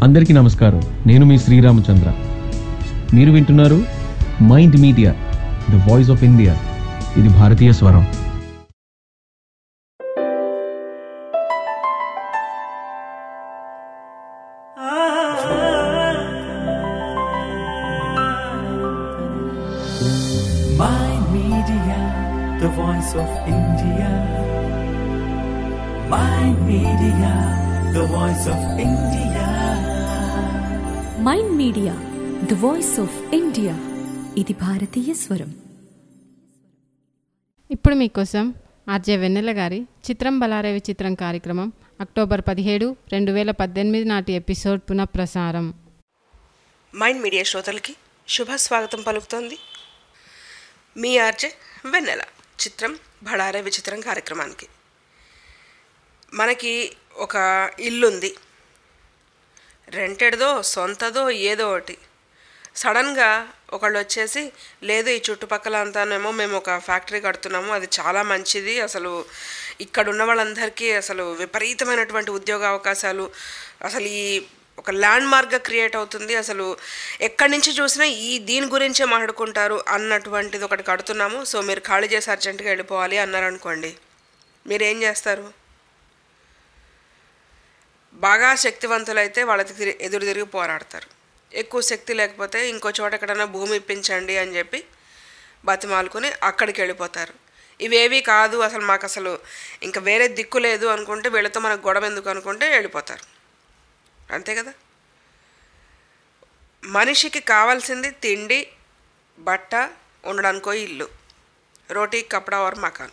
అందరికీ నమస్కారం. నేను మీ శ్రీరామచంద్ర. మీరు వింటున్నారు Mind Media, the voice of India. ఇది భారతీయ స్వరం. Mind Media, the voice of India. Mind Media, the voice of India. Mind Media, the voice of India. ఇది భారతీయ స్వరం. ఇప్పుడు మీకోసం ఆర్జే వెన్నెల గారి చిత్రం బలారే విచిత్రం కార్యక్రమం అక్టోబర్ 17, 2018 నాటి ఎపిసోడ్ పునఃప్రసారం. మైండ్ మీడియా శ్రోతలకి శుభస్వాగతం పలుకుతోంది మీ ఆర్జే వెన్నెల. చిత్రం బళారే విచిత్రం కార్యక్రమానికి. మనకి ఒక ఇల్లుంది, రెంటెడ్దో సొంతదో ఏదో ఒకటి. సడన్గా ఒకళ్ళు వచ్చేసి, లేదు ఈ చుట్టుపక్కల అంతానేమో మేము ఒక ఫ్యాక్టరీ కడుతున్నాము, అది చాలా మంచిది, అసలు ఇక్కడ ఉన్న వాళ్ళందరికీ అసలు విపరీతమైనటువంటి ఉద్యోగ అవకాశాలు, అసలు ఈ ఒక ల్యాండ్ మార్క్గా క్రియేట్ అవుతుంది, అసలు ఎక్కడి నుంచి చూసినా దీని గురించే మాట్లాడుకుంటారు అన్నటువంటిది ఒకటి కడుతున్నాము, సో మీరు ఖాళీ చేసి అర్జెంటుగా వెళ్ళిపోవాలి అన్నారనుకోండి, మీరేం చేస్తారు? బాగా శక్తివంతులైతే వాళ్ళకి ఎదురు తిరిగి పోరాడతారు. ఎక్కువ శక్తి లేకపోతే ఇంకో చోట ఎక్కడైనా భూమి ఇప్పించండి అని చెప్పి బతిమాలుకొని అక్కడికి వెళ్ళిపోతారు. ఇవేవి కాదు, అసలు మాకు అసలు ఇంకా వేరే దిక్కు లేదు అనుకుంటే, వీళ్ళతో మనకు గొడవ ఎందుకు అనుకుంటే వెళ్ళిపోతారు. అంతే కదా. మనిషికి కావాల్సింది తిండి, బట్ట, ఉండడానికో ఇల్లు, రోటీ కపడా ఆర్ మకాన్.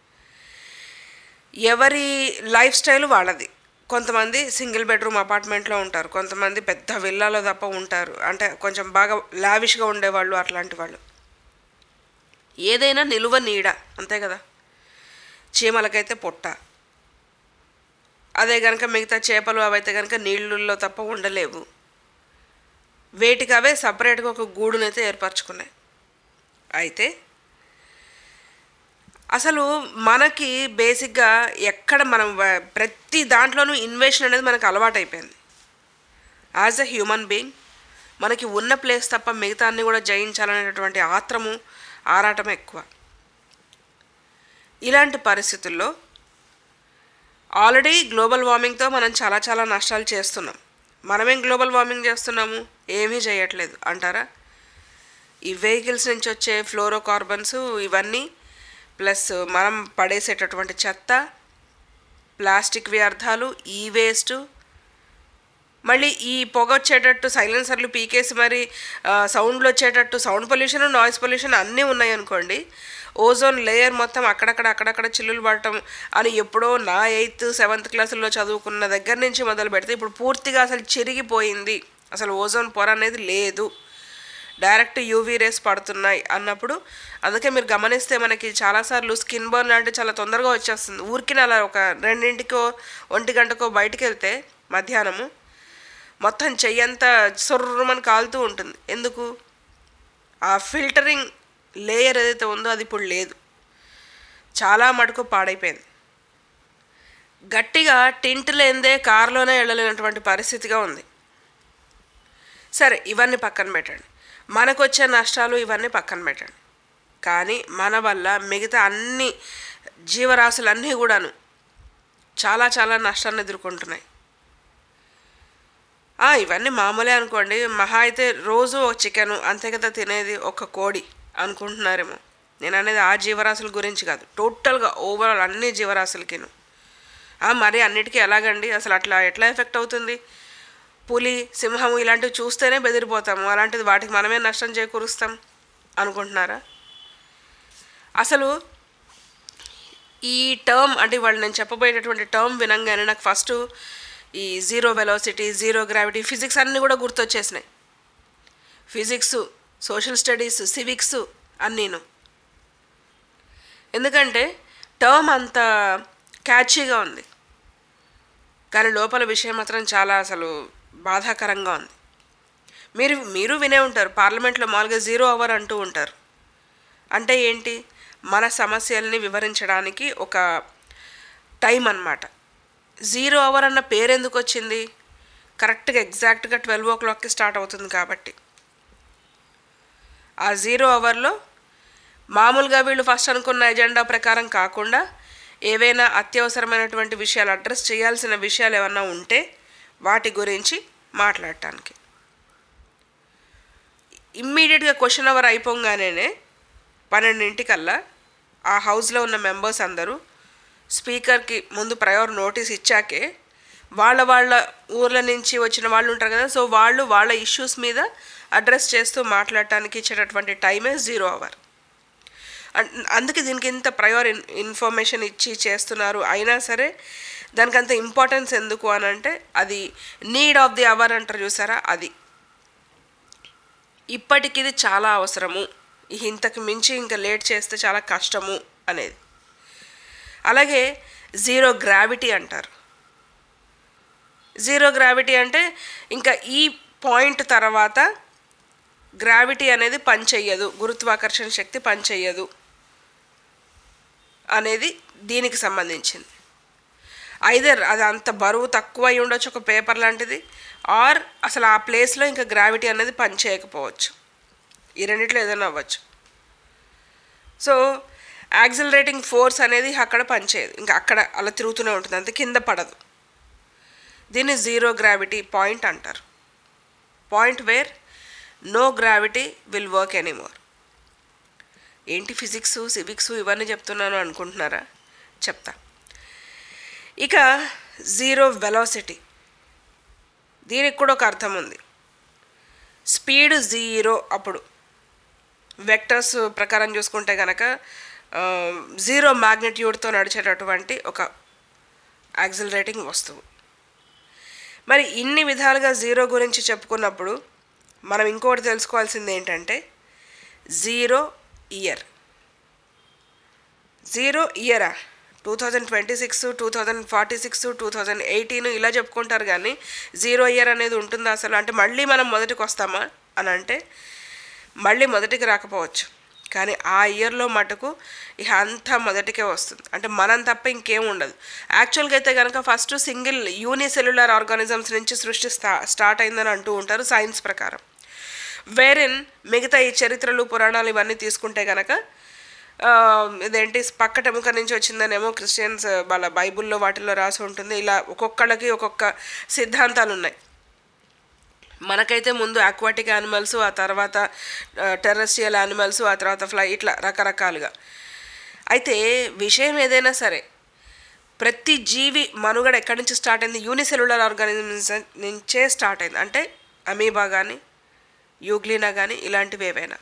ఎవరి లైఫ్ స్టైల్ వాళ్ళది. కొంతమంది సింగిల్ బెడ్రూమ్ అపార్ట్మెంట్లో ఉంటారు, కొంతమంది పెద్ద విల్లాలో తప్ప ఉంటారు, అంటే కొంచెం బాగా లావిష్గా ఉండేవాళ్ళు, అట్లాంటి వాళ్ళు. ఏదైనా నిలువ నీడ, అంతే కదా. చీమలకైతే పొట్ట, అదే కనుక మిగతా చేపలు అవైతే కనుక నీళ్ళల్లో తప్ప ఉండలేవు. వేటికి అవే సపరేట్గా ఒక గూడునైతే ఏర్పరచుకున్నాయి. అయితే అసలు మనకి బేసిక్గా ఎక్కడ మనం ప్రతి దాంట్లోనూ ఇన్వెషన్ అనేది మనకు అలవాటైపోయింది. యాజ్ ఎ హ్యూమన్ బీయింగ్ మనకి ఉన్న ప్లేస్ తప్ప మిగతా అన్ని కూడా జయించాలనేటటువంటి ఆత్రము, ఆరాటం ఎక్కువ. ఇలాంటి పరిస్థితుల్లో ఆల్రెడీ గ్లోబల్ వార్మింగ్తో మనం చాలా చాలా నష్టాలు చేస్తున్నాం. మనమేం గ్లోబల్ వార్మింగ్ చేస్తున్నాము? ఏమీ చేయట్లేదు అంటారా? ఈ వెహికల్స్ నుంచి వచ్చే ఫ్లోరోకార్బన్స్ ఇవన్నీ, ప్లస్ మనం పడేసేటటువంటి చెత్త, ప్లాస్టిక్ వ్యర్థాలు, ఈ వేస్ట్, మళ్ళీ ఈ పొగ వచ్చేటట్టు సైలెన్సర్లు పీకేసి మరి సౌండ్లు వచ్చేటట్టు సౌండ్ పొల్యూషన్, నాయిస్ పొల్యూషన్ అన్నీ ఉన్నాయనుకోండి. ఓజోన్ లేయర్ మొత్తం అక్కడక్కడ చిల్లులు పడటం అని ఎప్పుడో నా 8th, 7th క్లాసుల్లో చదువుకున్న దగ్గర నుంచి మొదలు పెడితే ఇప్పుడు పూర్తిగా అసలు చిరిగిపోయింది. అసలు ఓజోన్ పొర అనేది లేదు, డైరెక్ట్ యూవీ రేస్ పడుతున్నాయి అన్నప్పుడు. అందుకే మీరు గమనిస్తే మనకి చాలాసార్లు స్కిన్ బర్న్ లాంటివి చాలా తొందరగా వచ్చేస్తుంది. ఊరికి అలా ఒక 2 గంటకో బయటికి వెళ్తే మధ్యాహ్నము మొత్తం చెయ్యంతా సొర్రమని కాలుతూ ఉంటుంది. ఎందుకు? ఆ ఫిల్టరింగ్ లేయర్ ఏదైతే ఉందో అది ఇప్పుడు లేదు, చాలా మటుకు పాడైపోయింది. గట్టిగా టింట్ లేనిదే కారులోనే వెళ్ళలేనటువంటి పరిస్థితిగా ఉంది. సరే, ఇవన్నీ పక్కన పెట్టండి, మనకు వచ్చే నష్టాలు ఇవన్నీ పక్కన పెట్టండి. కానీ మన వల్ల మిగతా అన్ని జీవరాశులన్నీ కూడాను చాలా చాలా నష్టాన్ని ఎదుర్కొంటున్నాయి. ఇవన్నీ మామూలే అనుకోండి, మహా అయితే రోజు ఒక చికెను అంతే కదా తినేది, ఒక కోడి అనుకుంటున్నారేమో. నేను అనేది ఆ జీవరాశుల గురించి కాదు, టోటల్గా ఓవరాల్ అన్ని జీవరాశులకిను. మరి అన్నిటికీ ఎలాగండి? అసలు అట్లా ఎట్లా ఎఫెక్ట్ అవుతుంది? పులి, సింహము ఇలాంటివి చూస్తేనే బెదిరిపోతాము, అలాంటిది వాటికి మనమే నష్టం చేకూరుస్తాం అనుకుంటున్నారా? అసలు ఈ టర్మ్ అంటే వాళ్ళు నేను చెప్పబోయేటటువంటి టర్మ్ వినంగానే నాకు ఫస్ట్ ఈ zero velocity, zero gravity, physics అన్నీ కూడా గుర్తొచ్చేసినాయి. ఫిజిక్స్, సోషల్ స్టడీస్, సివిక్స్ అన్నీను. ఎందుకంటే టర్మ్ అంత క్యాచీగా ఉంది, కానీ లోపల విషయం మాత్రం చాలా అసలు బాధాకరంగా ఉంది. మీరు వినే ఉంటారు, పార్లమెంట్లో మామూలుగా 0 అవర్ అంటూ ఉంటారు. అంటే ఏంటి? మన సమస్యల్ని వివరించడానికి ఒక టైం అన్నమాట. 0 అవర్ అన్న పేరు ఎందుకు వచ్చింది? కరెక్ట్గా ఎగ్జాక్ట్గా 12 o'clockకి స్టార్ట్ అవుతుంది కాబట్టి ఆ 0 అవర్లో మామూలుగా వీళ్ళు ఫస్ట్ అనుకున్న ఎజెండా ప్రకారం కాకుండా ఏవైనా అత్యవసరమైనటువంటి విషయాలు అడ్రస్ చేయాల్సిన విషయాలు ఏమన్నా ఉంటే వాటి గురించి మాట్లాడటానికి ఇమ్మీడియట్గా క్వశ్చన్ అవర్ అయిపోగానే 12 ఆ హౌస్లో ఉన్న మెంబర్స్ అందరూ స్పీకర్కి ముందు ప్రయర్ నోటీస్ ఇచ్చాకే వాళ్ళ ఊర్ల నుంచి వచ్చిన వాళ్ళు ఉంటారు కదా, సో వాళ్ళు వాళ్ళ ఇష్యూస్ మీద అడ్రస్ చేస్తూ మాట్లాడటానికి ఇచ్చేటటువంటి టైమే 0 అవర్. అందుకే దీనికి ఇంత ప్రయర్ ఇన్ఫర్మేషన్ ఇచ్చి చేస్తున్నారు. అయినా సరే దానికి అంత ఇంపార్టెన్స్ ఎందుకు అని అంటే అది నీడ్ ఆఫ్ ది అవర్ అంటారు చూసారా, అది ఇప్పటికి ఇది చాలా అవసరము, ఇంతకు మించి ఇంకా లేట్ చేస్తే చాలా కష్టము అనేది. అలాగే 0 గ్రావిటీ అంటారు. 0 గ్రావిటీ అంటే ఇంకా ఈ పాయింట్ తర్వాత గ్రావిటీ అనేది పనిచెయ్యదు, గురుత్వాకర్షణ శక్తి పనిచెయ్యదు అనేది దీనికి సంబంధించింది. ఐదర్ అది అంత బరువు తక్కువ అయి ఉండొచ్చు ఒక పేపర్ లాంటిది, ఆర్ అసలు ఆ ప్లేస్లో ఇంకా గ్రావిటీ అనేది పనిచేయకపోవచ్చు. ఈ రెండిట్లో ఏదైనా అవ్వచ్చు. సో యాక్సిలరేటింగ్ ఫోర్స్ అనేది అక్కడ పనిచేయదు, ఇంకా అక్కడ అలా తిరుగుతూనే ఉంటుంది, అంతే, కింద పడదు. దీన్ని 0 గ్రావిటీ పాయింట్ అంటారు. Point where no gravity will work anymore. ఏంటి ఫిజిక్స్ సివిక్స్ ఇవన్నీ చెప్తున్నాను అనుకుంటున్నారా? చెప్తా. ఇక 0 వెలాసిటీ, దీనికి కూడా ఒక అర్థం ఉంది. స్పీడ్ 0 అప్పుడు వెక్టర్స్ ప్రకారం చూసుకుంటే కనుక 0 మ్యాగ్నిట్యూడ్తో నడిచేటటువంటి ఒక యాక్సిలరేటింగ్ వస్తువు. మరి ఇన్ని విధాలుగా 0 గురించి చెప్పుకున్నప్పుడు మనం ఇంకోటి తెలుసుకోవాల్సింది ఏంటంటే 0 ఇయర్. 0 ఇయరా 2026, 2046, 2018 ఇలా చెప్పుకుంటారు, కానీ 0 ఇయర్ అనేది ఉంటుందా అసలు? అంటే మళ్ళీ మనం మొదటికి వస్తామా అని అంటే మళ్ళీ మొదటికి రాకపోవచ్చు, కానీ ఆ ఇయర్లో మటుకు ఇక అంతా మొదటికే వస్తుంది. అంటే మనం తప్ప ఇంకేం ఉండదు. యాక్చువల్గా అయితే కనుక ఫస్ట్ సింగిల్ యూనిసెల్యులర్ ఆర్గానిజమ్స్ నుంచి సృష్టి స్టార్ట్ అయిందని అంటూ ఉంటారు సైన్స్ ప్రకారం. వేరిన్ మిగతా ఈ చరిత్రలు పురాణాలు ఇవన్నీ తీసుకుంటే కనుక ఇదేంటి పక్కటెముక నుంచి వచ్చిందనేమో క్రిస్టియన్స్ వాళ్ళ బైబుల్లో వాటిల్లో రాసి ఉంటుంది. ఇలా ఒక్కొక్కళ్ళకి ఒక్కొక్క సిద్ధాంతాలు ఉన్నాయి. మనకైతే ముందు ఆక్వాటిక్ యానిమల్స్, ఆ తర్వాత టెరెస్ట్రియల్ యానిమల్స్, ఆ తర్వాత ఫ్లై, ఇట్లా రకరకాలుగా. అయితే విషయం ఏదైనా సరే ప్రతి జీవి మనుగడ ఎక్కడి నుంచి స్టార్ట్ అయింది? యూనిసెల్యులర్ ఆర్గానిజమ్స్ నుంచే స్టార్ట్ అయింది. అంటే అమీబా కానీ యూగ్లీనా కానీ ఇలాంటివి ఏవైనా.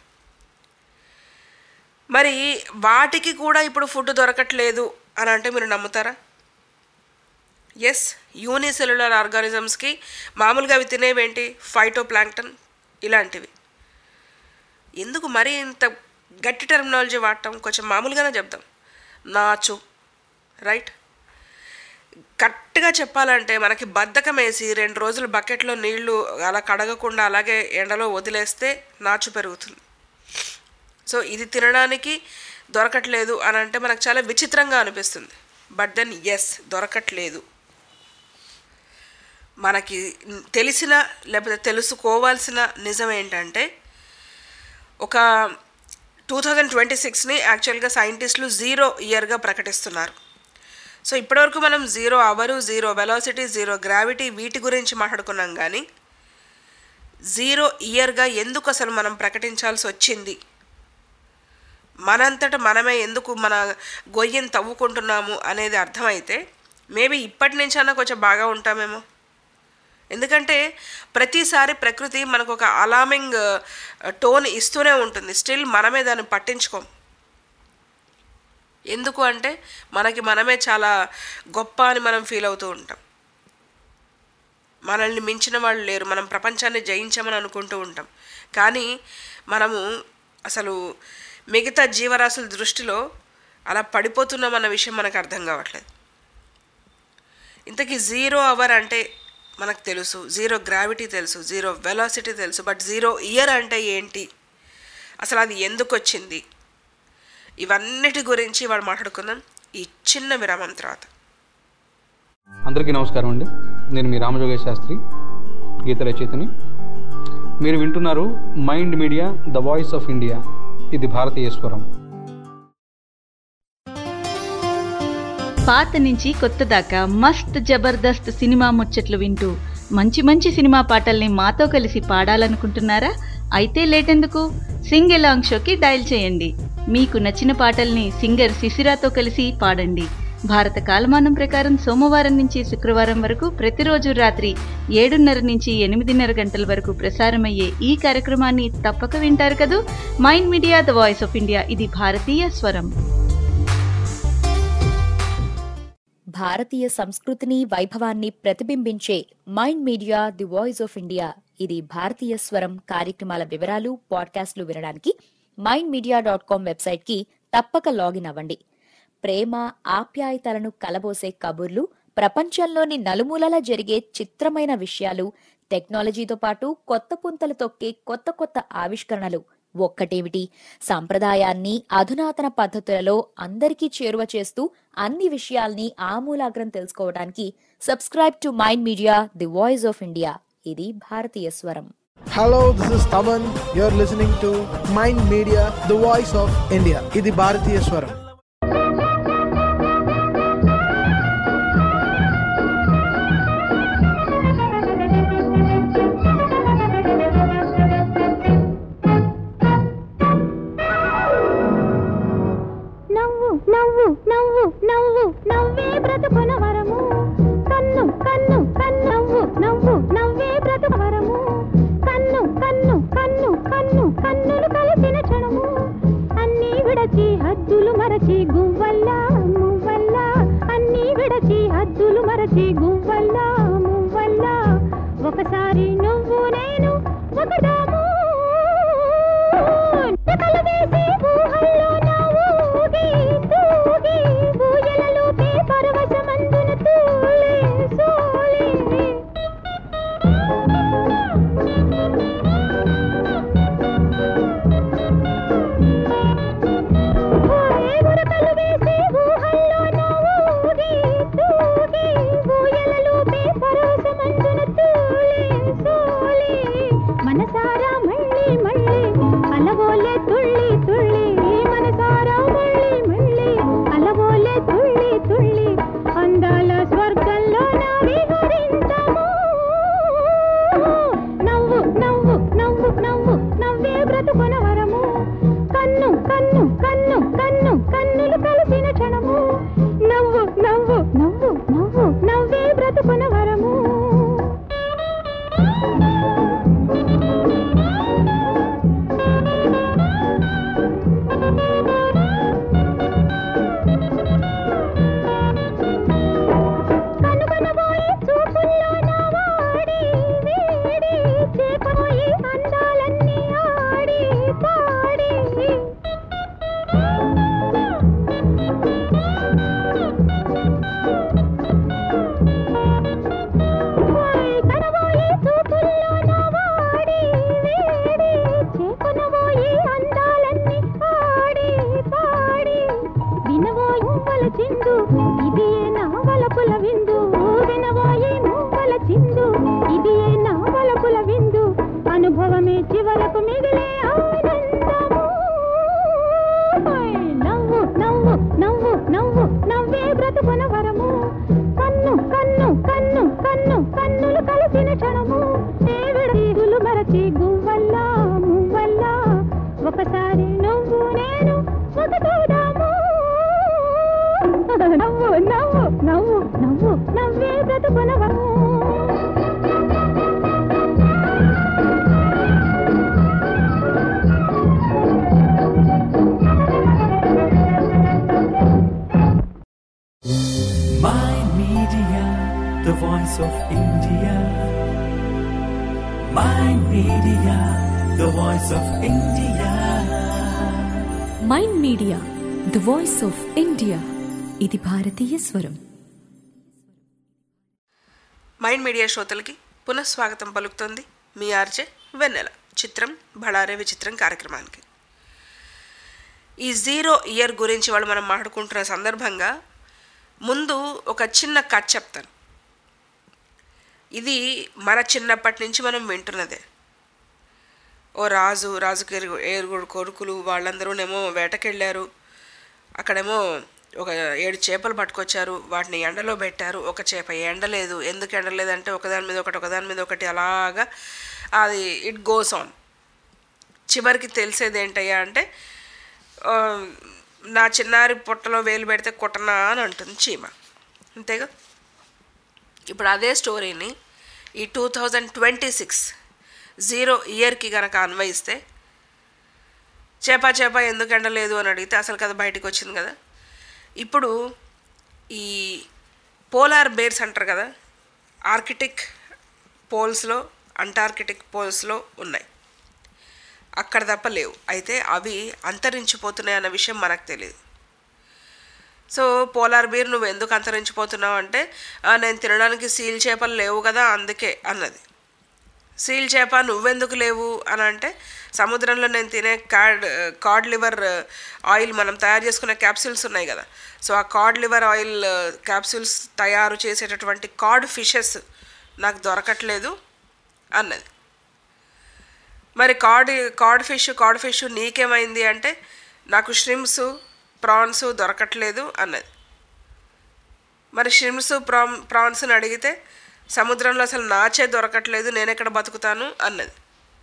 మరి వాటికి కూడా ఇప్పుడు ఫుడ్ దొరకట్లేదు అని అంటే మీరు నమ్ముతారా? ఎస్, యూనిసెల్యులర్ ఆర్గానిజమ్స్కి మామూలుగా అవి తినేవేంటి? ఫైటోప్లాంక్టన్ ఇలాంటివి. ఎందుకు మరి ఇంత గట్టి టెర్మినాలజీ వాడటం? కొంచెం మామూలుగానే చెప్తాం, నాచు, రైట్? కరెక్ట్గా చెప్పాలంటే మనకి బద్ధకం వేసి 2 రోజులు బకెట్లో నీళ్లు అలా కడగకుండా అలాగే ఎండలో వదిలేస్తే నాచు పెరుగుతుంది. సో ఇది తినడానికి దొరకట్లేదు అని అంటే మనకు చాలా విచిత్రంగా అనిపిస్తుంది. బట్ దెన్ ఎస్, దొరకట్లేదు. మనకి తెలిసిన లేకపోతే తెలుసుకోవాల్సిన నిజం ఏంటంటే ఒక 2026ని యాక్చువల్గా సైంటిస్టులు 0 ఇయర్గా ప్రకటిస్తున్నారు. సో ఇప్పటివరకు మనం 0 అవరు, 0 వెలాసిటీ, 0 గ్రావిటీ వీటి గురించి మాట్లాడుకున్నాం, కానీ 0 ఇయర్గా ఎందుకు అసలు మనం ప్రకటించాల్సి వచ్చింది, మనంతట మనమే ఎందుకు మన గొయ్యని తవ్వుకుంటున్నాము అనేది అర్థమైతే మేబీ ఇప్పటి నుంచైనా కొంచెం బాగా ఉంటామేమో. ఎందుకంటే ప్రతిసారి ప్రకృతి మనకు ఒక అలార్మింగ్ టోన్ ఇస్తూనే ఉంటుంది, స్టిల్ మనమే దాన్ని పట్టించుకోం. ఎందుకు అంటే మనకి మనమే చాలా గొప్ప అని మనం ఫీల్ అవుతూ ఉంటాం. మనల్ని మించిన వాళ్ళు లేరు, మనం ప్రపంచాన్ని జయించామని అనుకుంటూ ఉంటాం. కానీ మనము అసలు మిగతా జీవరాశుల దృష్టిలో అలా పడిపోతున్నామన్న విషయం మనకు అర్థం కావట్లేదు. ఇంతకీ 0 అవర్ అంటే మనకు తెలుసు, 0 గ్రావిటీ తెలుసు, 0 వెలాసిటీ తెలుసు, బట్ 0 ఇయర్ అంటే ఏంటి, అసలు అది ఎందుకు వచ్చింది, ఇవన్నిటి గురించి వాడు మాట్లాడుకుందాం ఈ చిన్న విరామం తర్వాత. అందరికీ నమస్కారం అండి. నేను మీ రామజోగేష్ శాస్త్రి. గీత రచయితని. మీరు వింటున్నారు Mind Media the voice of India, ఇది భారతీయ స్వరం. పాత నుంచి కొత్త దాకా మస్త్ జబర్దస్త్ సినిమా ముచ్చట్లు వింటూ మంచి మంచి సినిమా పాటల్ని మాతో కలిసి పాడాలనుకుంటున్నారా? అయితే లేటెందుకు, సింగ్ ఎలాంగ్ షోకి డయల్ చేయండి. మీకు నచ్చిన పాటల్ని సింగర్ శిశిరాతో కలిసి పాడండి. భారత కాలమానం ప్రకారం సోమవారం నుంచి శుక్రవారం వరకు ప్రతిరోజు రాత్రి 7:30 నుంచి 8:30 గంటల వరకు ప్రసారమయ్యే ఈ కార్యక్రమాన్ని తప్పక వింటారు కదూ. Mind Media the voice of India, ఇది భారతీయ స్వరం. భారతీయ సంస్కృతిని, వైభవాన్ని ప్రతిబింబించే Mind Media the voice of India, ఇది భారతీయ స్వరం కార్యక్రమాల వివరాలు, పాడ్కాస్ట్లు వినడానికి mindmedia.com వెబ్సైట్కి తప్పక లాగిన్ అవ్వండి. ప్రేమ, ఆప్యాయతలను కలబోసే కబుర్లు, ప్రపంచంలోని నలుమూలలా జరిగే చిత్రమైన విషయాలు, టెక్నాలజీతో పాటు కొత్త పుంతలు తొక్కే కొత్త కొత్త ఆవిష్కరణలు, ఒక్కటేమిటి సంప్రదాయాన్ని అధునాతన పద్ధతులలో అందరికీ చేరువ చేస్తూ అన్ని విషయాల్ని ఆమూలాగ్రం తెలుసుకోవడానికి subscribe to Mind Media the voice of India, ఇది భారతీయ స్వరం. Hello, this is Taman. You're listening to Mind Media, the voice of India. ఇది భారతీయ స్వరం. నవ్వు నవ్వు నవ్వు నవ్వు నవ్వే బ్రతుకున వరము, కన్ను కన్ను కన్నవ్వు నవ్వు నవ్వే బ్రతుకు వరము, కన్ను కన్ను కన్ను కన్ను కన్నులు కలిసిన క్షణము, అన్నీ విడచి హద్దులు మరచి గువ్వల్లా మువ్వల్లా, అన్నీ విడచి హద్దులు మరచి గువ్వల్లా మువ్వల్లా, ఒకసారి నువ్వు నేను ఒకదాము కలవేసి ఊహల్లో నవ్వుగి తూగి ఊయలలో పరవశమందున తూలే సోలే. ఉరకలు వేసి ఊహల్లో నవ్వుగి తూగి ఊయలలో పరవశమందున తూలే సోలే. మనసారా మళ్ళీ మళ్ళీ అలవోలే తుళ్ళి తుళ్ళి, మనసారా మళ్ళీ మళ్ళీ అలవోలే తుళ్ళి తుళ్ళి, అందాల స్వర్గంలో నా విహరించము. నవ్వు నవ్వు నవ్వు నవ్వు నవ్వే బ్రతుకున వరము, కన్ను కన్ను కన్ను కన్ను కన్నులు కలిసిన క్షణము, నవ్వు నవ్వు నవ్వు నవ్వు నవ్వే బ్రతుకున వరము. కనుగొనబోయి చూపుల్లో నా వాడి వేడి, చేపబోయి అందాలన్నీ ఆడి పాడి, కనబోయి చూపుల్లో నా వాడి వేడి, చేపనబోయి అందాలన్నీ ఆడి పాడి, వినబోయి మువ్వల చిందు ఇది నా వలపుల విందు, వినబోయి మువ్వల చిందు ఇది నా వలపుల విందు, అనుభవమే చివరకు మిగిలే ఆనందము. నవ్వు నవ్వు నవ్వు నవ్వు నవ్వే బ్రతుకున వరము, కన్ను కన్ను కన్ను కన్ను కన్నులు కలిసిన క్షణము, దేవుడు మరచి గువ్వల్లా మువ్వల్లా, ఒకసారి నువ్వు నేను ఒకటోదాము. నవ్వు నవ్వు నవ్వు నవ్వు నవ్వే బ్రతుకున వరము. Mind Media, the voice of India. Mind Media, the voice of India. Mind Media the voice of India, ఇది భారతీయ స్వరం. మైండ్ మీడియా శ్రోతలకి పునఃస్వాగతం పలుకుతోంది మీ ఆర్జే వెన్నెల. చిత్రం బళారే విచిత్రం కార్యక్రమానికి. ఈ 0 ఇయర్ గురించి వాళ్ళు మనం మాట్లాడుకుంటున్న సందర్భంగా ముందు ఒక చిన్న కథ చెప్తాను. ఇది మన చిన్నప్పటి నుంచి మనం వింటున్నదే. ఓ రాజుకి ఏరుగురు కొడుకులు వాళ్ళందరూనేమో వేటకెళ్ళారు, అక్కడేమో ఒక 7 చేపలు పట్టుకొచ్చారు, వాటిని ఎండలో పెట్టారు, ఒక చేప ఎండలేదు. ఎందుకు ఎండలేదంటే ఒకదాని మీద ఒకటి అలాగా అది ఇట్ గోస్ ఆన్. చివరికి తెలిసేది ఏంటయ్యా అంటే నా చిన్నారి పొట్టలో వేలు పెడితే కొట్టనా అని అంటుంది చీమ. అంతేగా. ఇప్పుడు అదే స్టోరీని ఈ 2026 0 ఇయర్కి కనుక అన్వయిస్తే చేప ఎందుకు ఎండలేదు అని అడిగితే అసలు కదా బయటికి వచ్చింది కదా. ఇప్పుడు ఈ పోలార్ బేర్స్ అంటారు కదా, ఆర్కిటిక్ పోల్స్లో అంటార్కిటిక్ పోల్స్లో ఉన్నాయి, అక్కడ తప్ప లేవు. అయితే అవి అంతరించిపోతున్నాయి అన్న విషయం మనకు తెలియదు. సో పోలార్ బీర్ నువ్వు ఎందుకు అంతరించిపోతున్నావు అంటే నేను తినడానికి సీల్ చేపలు లేవు కదా అందుకే అన్నది. సీల్ చేప నువ్వెందుకు లేవు అని అంటే సముద్రంలో నేను తినే కార్డ్ లివర్ ఆయిల్ మనం తయారు చేసుకునే క్యాప్సూల్స్ ఉన్నాయి కదా, సో ఆ కార్డ్ లివర్ ఆయిల్ క్యాప్సూల్స్ తయారు చేసేటటువంటి కార్డ్ ఫిషెస్ నాకు దొరకట్లేదు అన్నది. మరి కార్డ్ ఫిష్ నీకేమైంది అంటే నాకు ష్రిమ్స్ ప్రాన్స్ దొరకట్లేదు అన్నది. మరి ష్రిమ్స్ ప్రాన్స్ని అడిగితే సముద్రంలో అసలు నాచే దొరకట్లేదు, నేను ఎక్కడ బతుకుతాను అన్నది.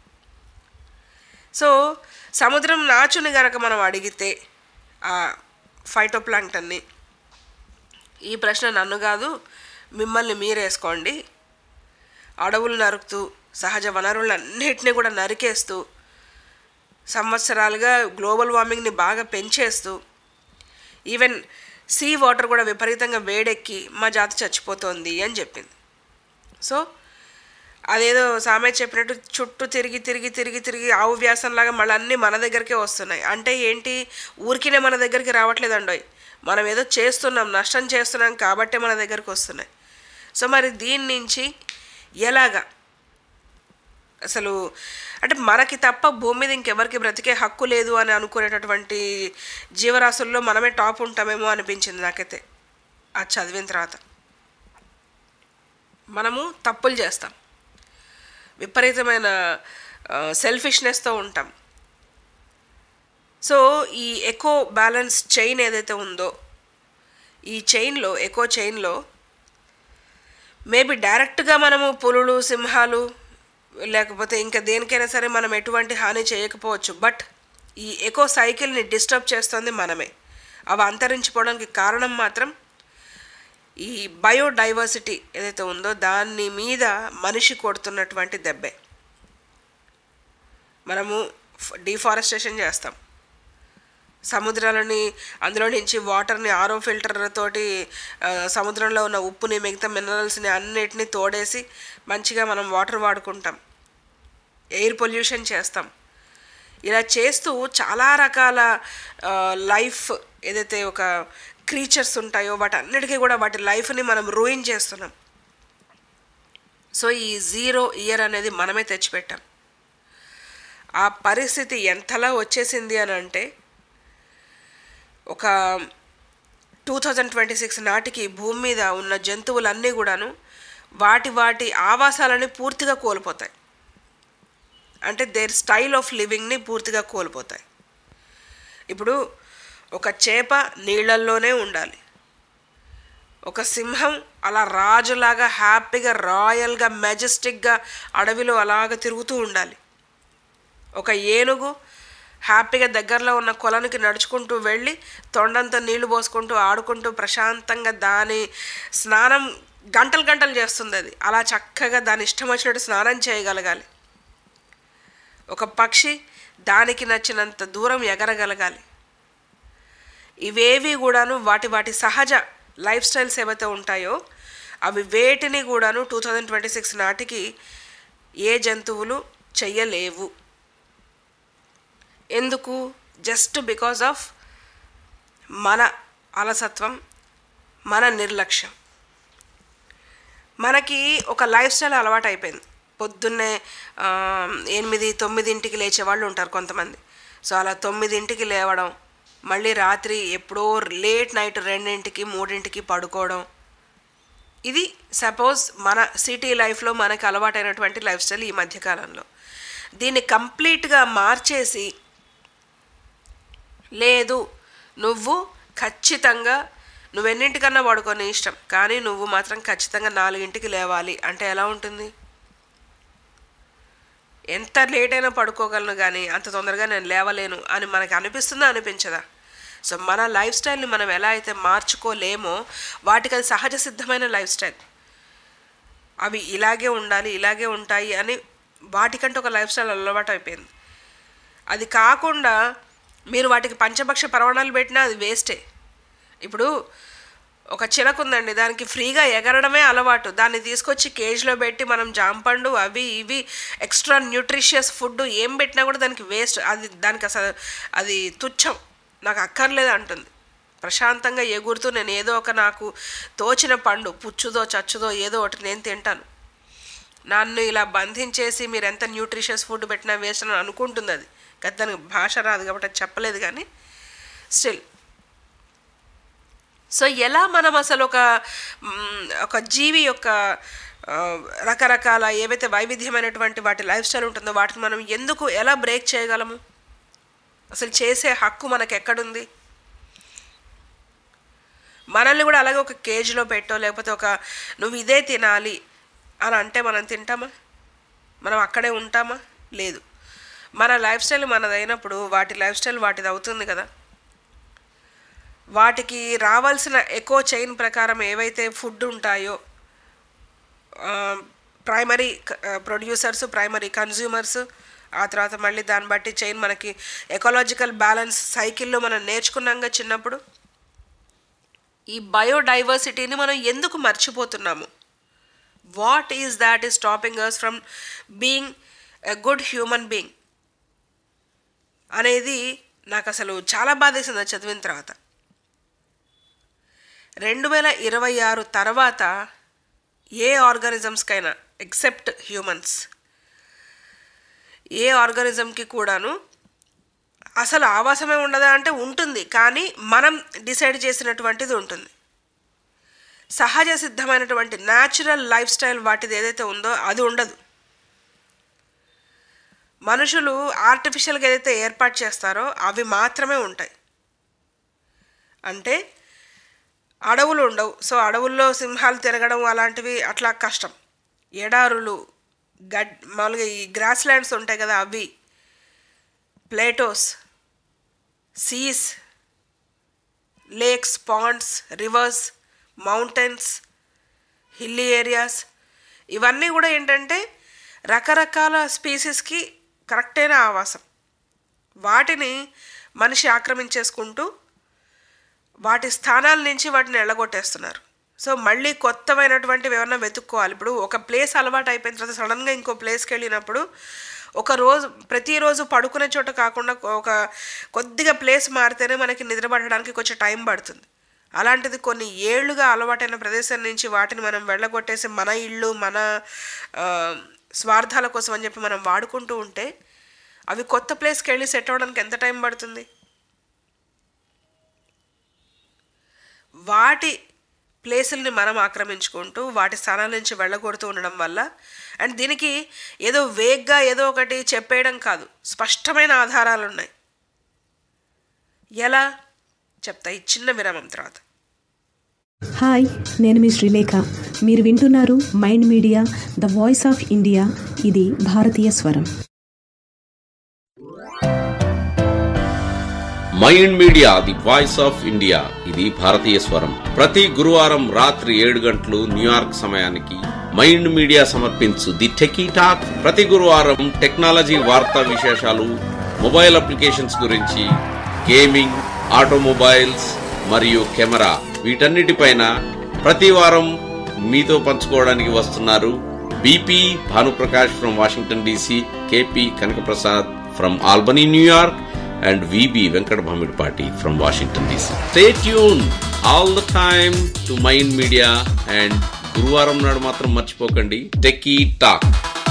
సో సముద్రం నాచుని గనక మనం అడిగితే ఆ ఫైటోప్లాంక్టన్ని, ఈ ప్రశ్న నన్ను కాదు మిమ్మల్ని మీరేసుకోండి, అడవులు నరుకుతూ సహజ వనరులన్నిటినీ కూడా నరికేస్తూ సంవత్సరాలుగా గ్లోబల్ వార్మింగ్ని బాగా పెంచేస్తూ ఈవెన్ సీ వాటర్ కూడా విపరీతంగా వేడెక్కి మా జాతి చచ్చిపోతోంది అని చెప్పింది. సో అదేదో సామెత చెప్పినట్టు చుట్టూ తిరిగి ఆవు వ్యాసంలాగా మళ్ళీ అన్నీ మన దగ్గరికే వస్తున్నాయి. అంటే ఏంటి, ఊరికినే మన దగ్గరికి రావట్లేదండోయ్, మనం ఏదో చేస్తున్నాం, నష్టం చేస్తున్నాం కాబట్టే మన దగ్గరికి వస్తున్నాయి. సో మరి దీని నుంచి ఎలాగా అసలు అంటే మనకి తప్ప భూమి మీద ఇంకెవరికి బ్రతికే హక్కు లేదు అని అనుకునేటటువంటి జీవరాశుల్లో మనమే టాప్ ఉంటామేమో అనిపించింది నాకైతే అది చదివిన తర్వాత. మనము తప్పులు చేస్తాం, విపరీతమైన సెల్ఫిష్నెస్తో ఉంటాం. సో ఈ ఎకో బ్యాలెన్స్ చైన్ ఏదైతే ఉందో, ఈ చైన్లో ఎకో చైన్లో మేబీ డైరెక్ట్గా మనము పులులు, సింహాలు లేకపోతే ఇంకా దేనికైనా సరే మనం ఎటువంటి హాని చేయకపోవచ్చు, బట్ ఈ ఎకో సైకిల్ని డిస్టర్బ్ చేస్తుంది మనమే. అవి అంతరించిపోవడానికి కారణం మాత్రం ఈ బయోడైవర్సిటీ ఏదైతే ఉందో దాని మీద మనిషి కొడుతున్నటువంటి దెబ్బే. మనము డిఫారెస్టేషన్ చేస్తాం, సముద్రాలని అందులో నుంచి వాటర్ని ఆరో ఫిల్టర్ తోటి సముద్రంలో ఉన్న ఉప్పుని మిగతా మినరల్స్ని అన్నిటినీ తోడేసి మంచిగా మనం వాటర్ వాడుకుంటాం, ఎయిర్ పొల్యూషన్ చేస్తాం. ఇలా చేస్తూ చాలా రకాల లైఫ్ ఏదైతే ఒక క్రీచర్స్ ఉంటాయో వాటన్నిటికీ కూడా వాటి లైఫ్ని మనం రూయిన్ చేస్తున్నాం. సో ఈ 0 ఇయర్ అనేది మనమే తెచ్చిపెట్టాం. ఆ పరిస్థితి ఎంతలా వచ్చేసింది అని అంటే ఒక 2026 నాటికి భూమి మీద ఉన్న జంతువులన్నీ కూడాను వాటి ఆవాసాలని పూర్తిగా కోల్పోతాయి. అంటే దేర్ స్టైల్ ఆఫ్ లివింగ్ని పూర్తిగా కోల్పోతాయి. ఇప్పుడు ఒక చేప నీళ్ళల్లోనే ఉండాలి, ఒక సింహం అలా రాజులాగా హ్యాపీగా రాయల్గా మెజెస్టిక్గా అడవిలో అలాగ తిరుగుతూ ఉండాలి, ఒక ఏనుగు హ్యాపీగా దగ్గరలో ఉన్న కొలనికి నడుచుకుంటూ వెళ్ళి తొండంతో నీళ్లు పోసుకుంటూ ఆడుకుంటూ ప్రశాంతంగా దాని స్నానం గంటలు చేస్తుంది. అది అలా చక్కగా దాని ఇష్టం వచ్చినట్టు స్నానం చేయగలగాలి. ఒక పక్షి దానికి నచ్చినంత దూరం ఎగరగలగాలి. ఇవేవి కూడాను వాటి సహజ లైఫ్ స్టైల్స్ ఏవైతే ఉంటాయో అవి వేటిని కూడాను 2026 నాటికి ఏ జంతువులు చెయ్యలేవు. ఎందుకు? జస్ట్ బికాజ్ ఆఫ్ మన అలసత్వం, మన నిర్లక్ష్యం. మనకి ఒక లైఫ్ స్టైల్ అలవాటు అయిపోయింది. పొద్దున్నే 8-9 లేచేవాళ్ళు ఉంటారు కొంతమంది. సో అలా 9 లేవడం, మళ్ళీ రాత్రి ఎప్పుడో లేట్ నైట్ 2-3 పడుకోవడం, ఇది సపోజ్ మన సిటీ లైఫ్లో మనకు అలవాటైనటువంటి లైఫ్ స్టైల్ ఈ మధ్యకాలంలో. దీన్ని కంప్లీట్గా మార్చేసి, లేదు నువ్వు ఖచ్చితంగా నువ్వెన్నింటికన్నా పడుకొని ఇష్టం, కానీ నువ్వు మాత్రం ఖచ్చితంగా 4 లేవాలి అంటే ఎలా ఉంటుంది? ఎంత లేట్ అయినా పడుకోగలను, కానీ అంత తొందరగా నేను లేవలేను అని మనకు అనిపిస్తుందా, అనిపించదా? సో మన లైఫ్ స్టైల్ని మనం ఎలా అయితే మార్చుకోలేమో వాటికి అది సహజ సిద్ధమైన లైఫ్ స్టైల్. అవి ఇలాగే ఉండాలి, ఇలాగే ఉంటాయి అని వాటికంటే ఒక లైఫ్ స్టైల్ అలవాటు అయిపోయింది. అది కాకుండా మీరు వాటికి పంచభక్ష పరమాణాలు పెట్టినా అది వేస్టే. ఇప్పుడు ఒక చిలక ఉందండి, దానికి ఫ్రీగా ఎగరడమే అలవాటు. దాన్ని తీసుకొచ్చి కేజ్లో పెట్టి మనం జాంపండు అవి ఇవి ఎక్స్ట్రా న్యూట్రిషియస్ ఫుడ్ ఏం పెట్టినా కూడా దానికి వేస్ట్. దానికి అసలు అది తుచ్చం, నాకు అక్కర్లేదు అంటుంది. ప్రశాంతంగా ఎగురుతూ నేను ఏదో ఒక నాకు తోచిన పండు, పుచ్చుదో చచ్చుదో ఏదో ఒకటి నేను తింటాను. నన్ను ఇలా బంధించేసి మీరు ఎంత న్యూట్రిషియస్ ఫుడ్ పెట్టినా వేస్ట్ అని అనుకుంటుంది. అది కదా, దానికి భాష రాదు కాబట్టి అది చెప్పలేదు, కానీ స్టిల్. సో ఎలా మనం అసలు ఒక జీవి యొక్క రకరకాల ఏవైతే వైవిధ్యమైనటువంటి వాటి లైఫ్ స్టైల్ ఉంటుందో వాటిని మనం ఎందుకు ఎలా బ్రేక్ చేయగలము? అసలు చేసే హక్కు మనకు ఎక్కడుంది? మనల్ని కూడా అలాగే ఒక కేజ్లో పెట్టో లేకపోతే నువ్వు ఇదే తినాలి అని అంటే మనం తింటామా? మనం అక్కడే ఉంటామా? లేదు. మన లైఫ్ స్టైల్ మనదైనప్పుడు వాటి లైఫ్ స్టైల్ వాటిది అవుతుంది కదా. వాటికి రావాల్సిన ఎకో చైన్ ప్రకారం ఏవైతే ఫుడ్ ఉంటాయో, ప్రైమరీ ప్రొడ్యూసర్స్, ప్రైమరీ కన్జ్యూమర్స్, ఆ తర్వాత మళ్ళీ దాన్ని బట్టి చైన్ మనకి ఎకాలజికల్ బ్యాలెన్స్ సైకిల్లో మనం నేర్చుకున్నాంగా చిన్నప్పుడు. ఈ బయోడైవర్సిటీని మనం ఎందుకు మర్చిపోతున్నాము? What is that is stopping us from being a good human being అనేది నాకు అసలు చాలా బాధేసింది అది చదివిన తర్వాత. 2026 తర్వాత ఏ ఆర్గానిజమ్స్కైనా ఎక్సెప్ట్ హ్యూమన్స్, ఏ ఆర్గానిజంకి కూడాను అసలు ఆవాసమే ఉండదా అంటే ఉంటుంది, కానీ మనం డిసైడ్ చేసినటువంటిది ఉంటుంది. సహజ సిద్ధమైనటువంటి న్యాచురల్ లైఫ్ స్టైల్ వాటిది ఏదైతే ఉందో అది ఉండదు. మనుషులు ఆర్టిఫిషియల్గా ఏదైతే ఏర్పాటు చేస్తారో అవి మాత్రమే ఉంటాయి. అంటే అడవులు ఉండవు, సో అడవుల్లో సింహాలు తిరగడం అలాంటివి అట్లా కష్టం. ఎడారులు, మామూలుగా ఈ గ్రాస్ ల్యాండ్స్ ఉంటాయి కదా, అవి, plateaus, seas, lakes, ponds, rivers, mountains, hilly areas, ఇవన్నీ కూడా ఏంటంటే రకరకాల స్పీసీస్కి కరెక్ట్ అయిన ఆవాసం. వాటిని మనిషి ఆక్రమించేసుకుంటూ వాటి స్థానాల నుంచి వాటిని ఎళ్ళగొట్టేస్తున్నారు. సో మళ్ళీ కొత్తమైనటువంటివి ఏమన్నా వెతుక్కోవాలి. ఇప్పుడు ఒక ప్లేస్ అలవాటు అయిపోయిన తర్వాత సడన్గా ఇంకో ప్లేస్కి వెళ్ళినప్పుడు ప్రతిరోజు పడుకునే చోట కాకుండా కొద్దిగా ప్లేస్ మారితేనే మనకి నిద్రపడడానికి కొంచెం టైం పడుతుంది. అలాంటిది కొన్ని ఏళ్లుగా అలవాటైన ప్రదేశం నుంచి వాటిని మనం వెళ్ళగొట్టేసి మన ఇళ్ళు, మన స్వార్థాల కోసం అని చెప్పి మనం వాడుకుంటూ ఉంటే అవి కొత్త ప్లేస్కి వెళ్ళి సెట్ అవ్వడానికి ఎంత టైం పడుతుంది? వాటి ప్లేసుల్ని మనం ఆక్రమించుకుంటూ వాటి స్థానాల నుంచి వెళ్ళగొడుతూ ఉండడం వల్ల, అండ్ దీనికి ఏదో వేగ్గా ఏదో ఒకటి చెప్పేయడం కాదు, స్పష్టమైన ఆధారాలు ఉన్నాయి. ఎలా చెప్తా ఈ చిన్న విరామం తర్వాత. హాయ్, నేను మీ శ్రీలేఖ. మీరు వింటున్నారు Mind Media the voice of India. ఇది భారతీయ స్వరం. Mind Media the voice of India, ఇది భారతీయ స్వరం. ప్రతి గురువారం రాత్రి 7 గంటలు న్యూయార్క్ సమయానికి మైండ్ మీడియా సమర్పించు ది టెకీ టాక్. ప్రతి గురువారం టెక్నాలజీ వార్తా విశేషాలు, మొబైల్ అప్లికేషన్స్ గురించి, గేమింగ్, ఆటోమొబైల్స్ మరియు కెమెరా, వీటన్నిటిపైన ప్రతి వారం మీతో పంచుకోవడానికి వస్తున్నారు BP Bhanuprakash from Washington DC, KP Kanakaprasad from Albany New York, and VB Venkat Bhamidpati from Washington DC. Stay tuned all the time to Mind Media, and గురువారం నాడు మాత్రం మర్చిపోకండి Techie Talk.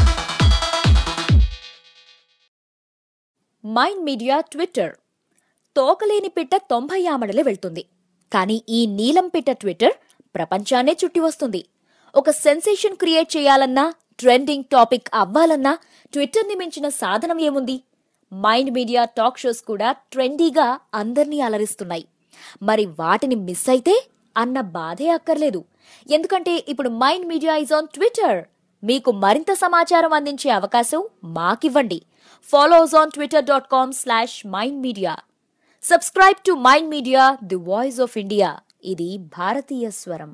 Mind Media Twitter. తోకలేని పిట్ట 90 ఆమడలే వెళ్తుంది, కానీ ఈ నీలం పిట్ట ట్విట్టర్ ప్రపంచాన్నే చుట్టి వస్తుంది. ఒక సెన్సేషన్ క్రియేట్ చేయాలన్నా, ట్రెండింగ్ టాపిక్ అవ్వాలన్నా ట్విట్టర్ని మించిన సాధనం ఏముంది? మైండ్ మీడియా టాక్ షోస్ కూడా ట్రెండీగా అందర్నీ అలరిస్తున్నాయి. మరి వాటిని మిస్ అయితే అన్న బాధే అక్కర్లేదు. ఎందుకంటే ఇప్పుడు Mind Media is on Twitter. మీకు మరింత సమాచారం అందించే అవకాశం మాకివ్వండి. Follow us on twitter.com/mindmedia. Subscribe to Mind Media, the voice of India. ఇది భారతీయ స్వరం.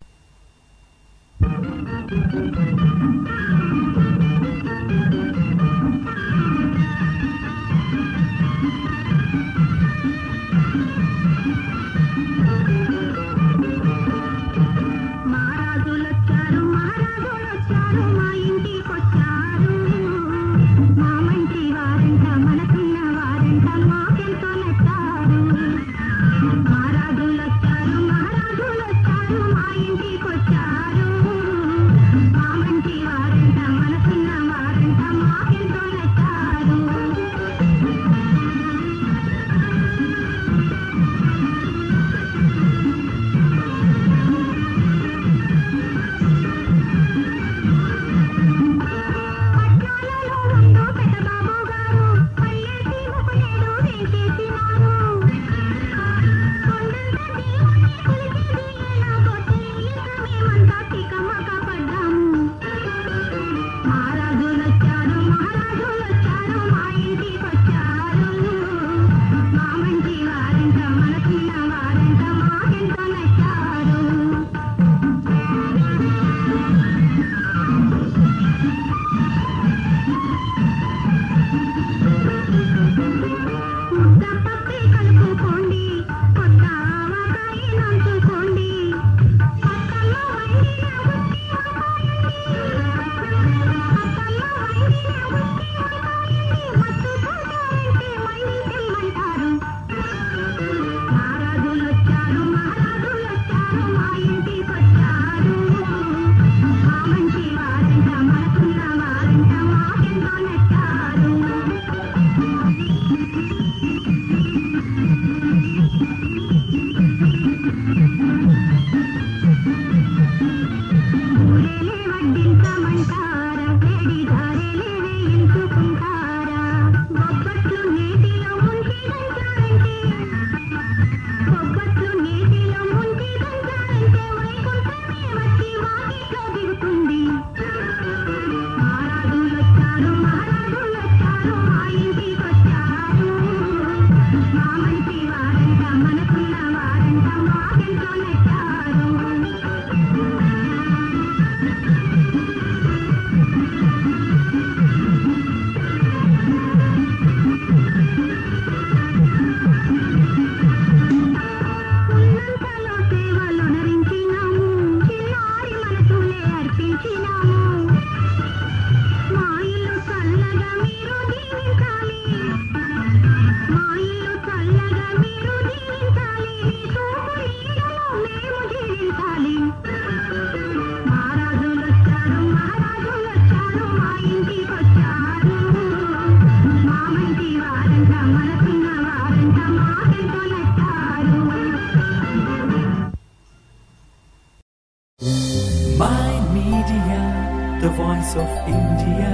Mind Media, the voice of India.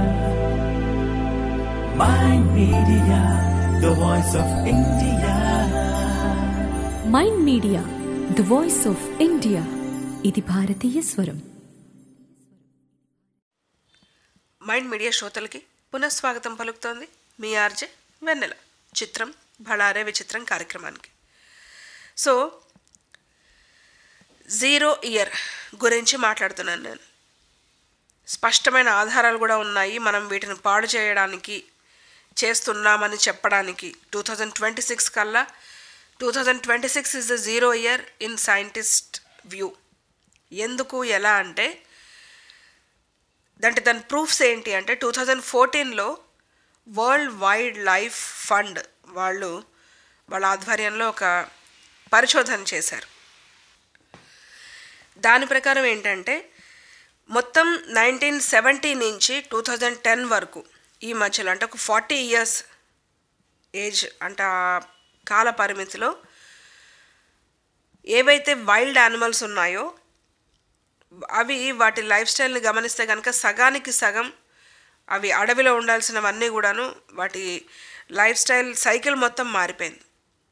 Mind Media, the voice of India. Mind Media the voice of India. ఇది భారతీయ స్వరం. మైండ్ మీడియా శ్రోతలకి పునఃస్వాగతం పలుకుతోంది మీ RJ వెన్నెల. చిత్రం భళారే విచిత్రం కార్యక్రమానికి. సో 0 ఇయర్ గురించి మాట్లాడుతున్నాను నేను. స్పష్టమైన ఆధారాలు కూడా ఉన్నాయి మనం వీటిని పాడు చేయడానికి చేస్తున్నామని చెప్పడానికి. 2026 కల్లా 2026 is the 0 year in scientist view. ఎందుకు ఎలా అంటే దాని ప్రూఫ్స్ ఏంటి అంటే 2014లో వరల్డ్ వైల్డ్ లైఫ్ ఫండ్ వాళ్ళ ఆధ్వర్యంలో ఒక పరిశోధన చేశారు. దాని ప్రకారం ఏంటంటే మొత్తం 1970 నుంచి 2010 వరకు ఈ మధ్యలో అంటే ఒక 40 ఇయర్స్ ఏజ్ అంటే ఆ కాల పరిమితిలో ఏవైతే వైల్డ్ యానిమల్స్ ఉన్నాయో అవి వాటి లైఫ్ స్టైల్ని గమనిస్తే కనుక సగానికి సగం అవి అడవిలో ఉండాల్సినవన్నీ కూడాను వాటి లైఫ్ స్టైల్ సైకిల్ మొత్తం మారిపోయింది.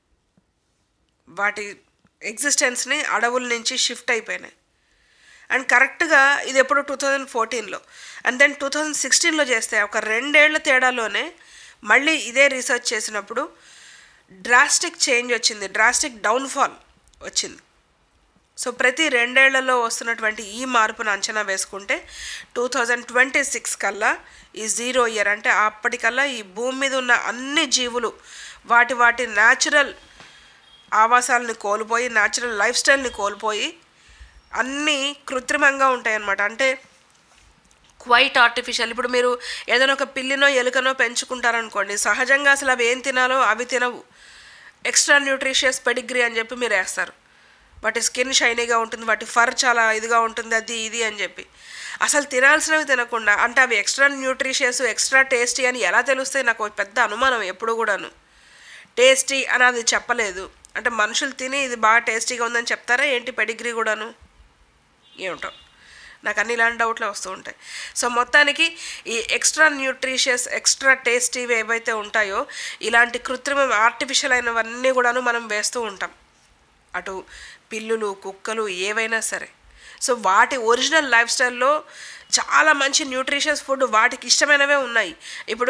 వాటి ఎగ్జిస్టెన్స్ని అడవుల నుంచి షిఫ్ట్ అయిపోయినాయి. అండ్ కరెక్ట్గా ఇది ఎప్పుడు 2014లో అండ్ దెన్ 2016లో చేస్తే ఒక 2 ఏళ్ల తేడాలోనే మళ్ళీ ఇదే రీసెర్చ్ చేసినప్పుడు డ్రాస్టిక్ చేంజ్ వచ్చింది, డ్రాస్టిక్ డౌన్ఫాల్ వచ్చింది. సో ప్రతి 2 ఏళ్లలో వస్తున్నటువంటి ఈ మార్పును అంచనా వేసుకుంటే 2026 కల్లా ఈ 0 ఇయర్ అంటే అప్పటికల్లా ఈ భూమి మీద ఉన్న అన్ని జీవులు వాటి న్యాచురల్ ఆవాసాలని కోల్పోయి న్యాచురల్ లైఫ్ స్టైల్ని కోల్పోయి అన్నీ కృత్రిమంగా ఉంటాయన్నమాట. అంటే క్వైట్ ఆర్టిఫిషియల్. ఇప్పుడు మీరు ఏదైనా ఒక పిల్లినో ఎలుకనో పెంచుకుంటారనుకోండి, సహజంగా అసలు అవి ఏం తినాలో అవి తినవు. ఎక్స్ట్రా న్యూట్రిషియస్ పెడిగ్రీ అని చెప్పి మీరు వేస్తారు. వాటి స్కిన్ షైనీగా ఉంటుంది, వాటి ఫర్ చాలా ఇదిగా ఉంటుంది, అది ఇది అని చెప్పి అసలు తినాల్సినవి తినకుండా అంటే అవి ఎక్స్ట్రా న్యూట్రిషియస్ ఎక్స్ట్రా టేస్టీ అని ఎలా తెలుస్తాయి? నాకు పెద్ద అనుమానం ఎప్పుడు కూడాను. టేస్టీ అని అది చెప్పలేదు అంటే మనుషులు తిని ఇది బాగా టేస్టీగా ఉందని చెప్తారా ఏంటి? పెడిగ్రీ కూడాను ఏమిటో నాకు అన్ని ఇలాంటి డౌట్లే వస్తూ ఉంటాయి. సో మొత్తానికి ఈ ఎక్స్ట్రా న్యూట్రిషియస్ ఎక్స్ట్రా టేస్టీవి ఏవైతే ఉంటాయో ఇలాంటి కృత్రిమ ఆర్టిఫిషియల్ అయినవన్నీ కూడాను మనం వేస్తూ ఉంటాం, అటు పిల్లులు కుక్కలు ఏవైనా సరే. సో వాటి ఒరిజినల్ లైఫ్ స్టైల్లో చాలా మంచి న్యూట్రిషియస్ ఫుడ్ వాటికి ఇష్టమైనవే ఉన్నాయి. ఇప్పుడు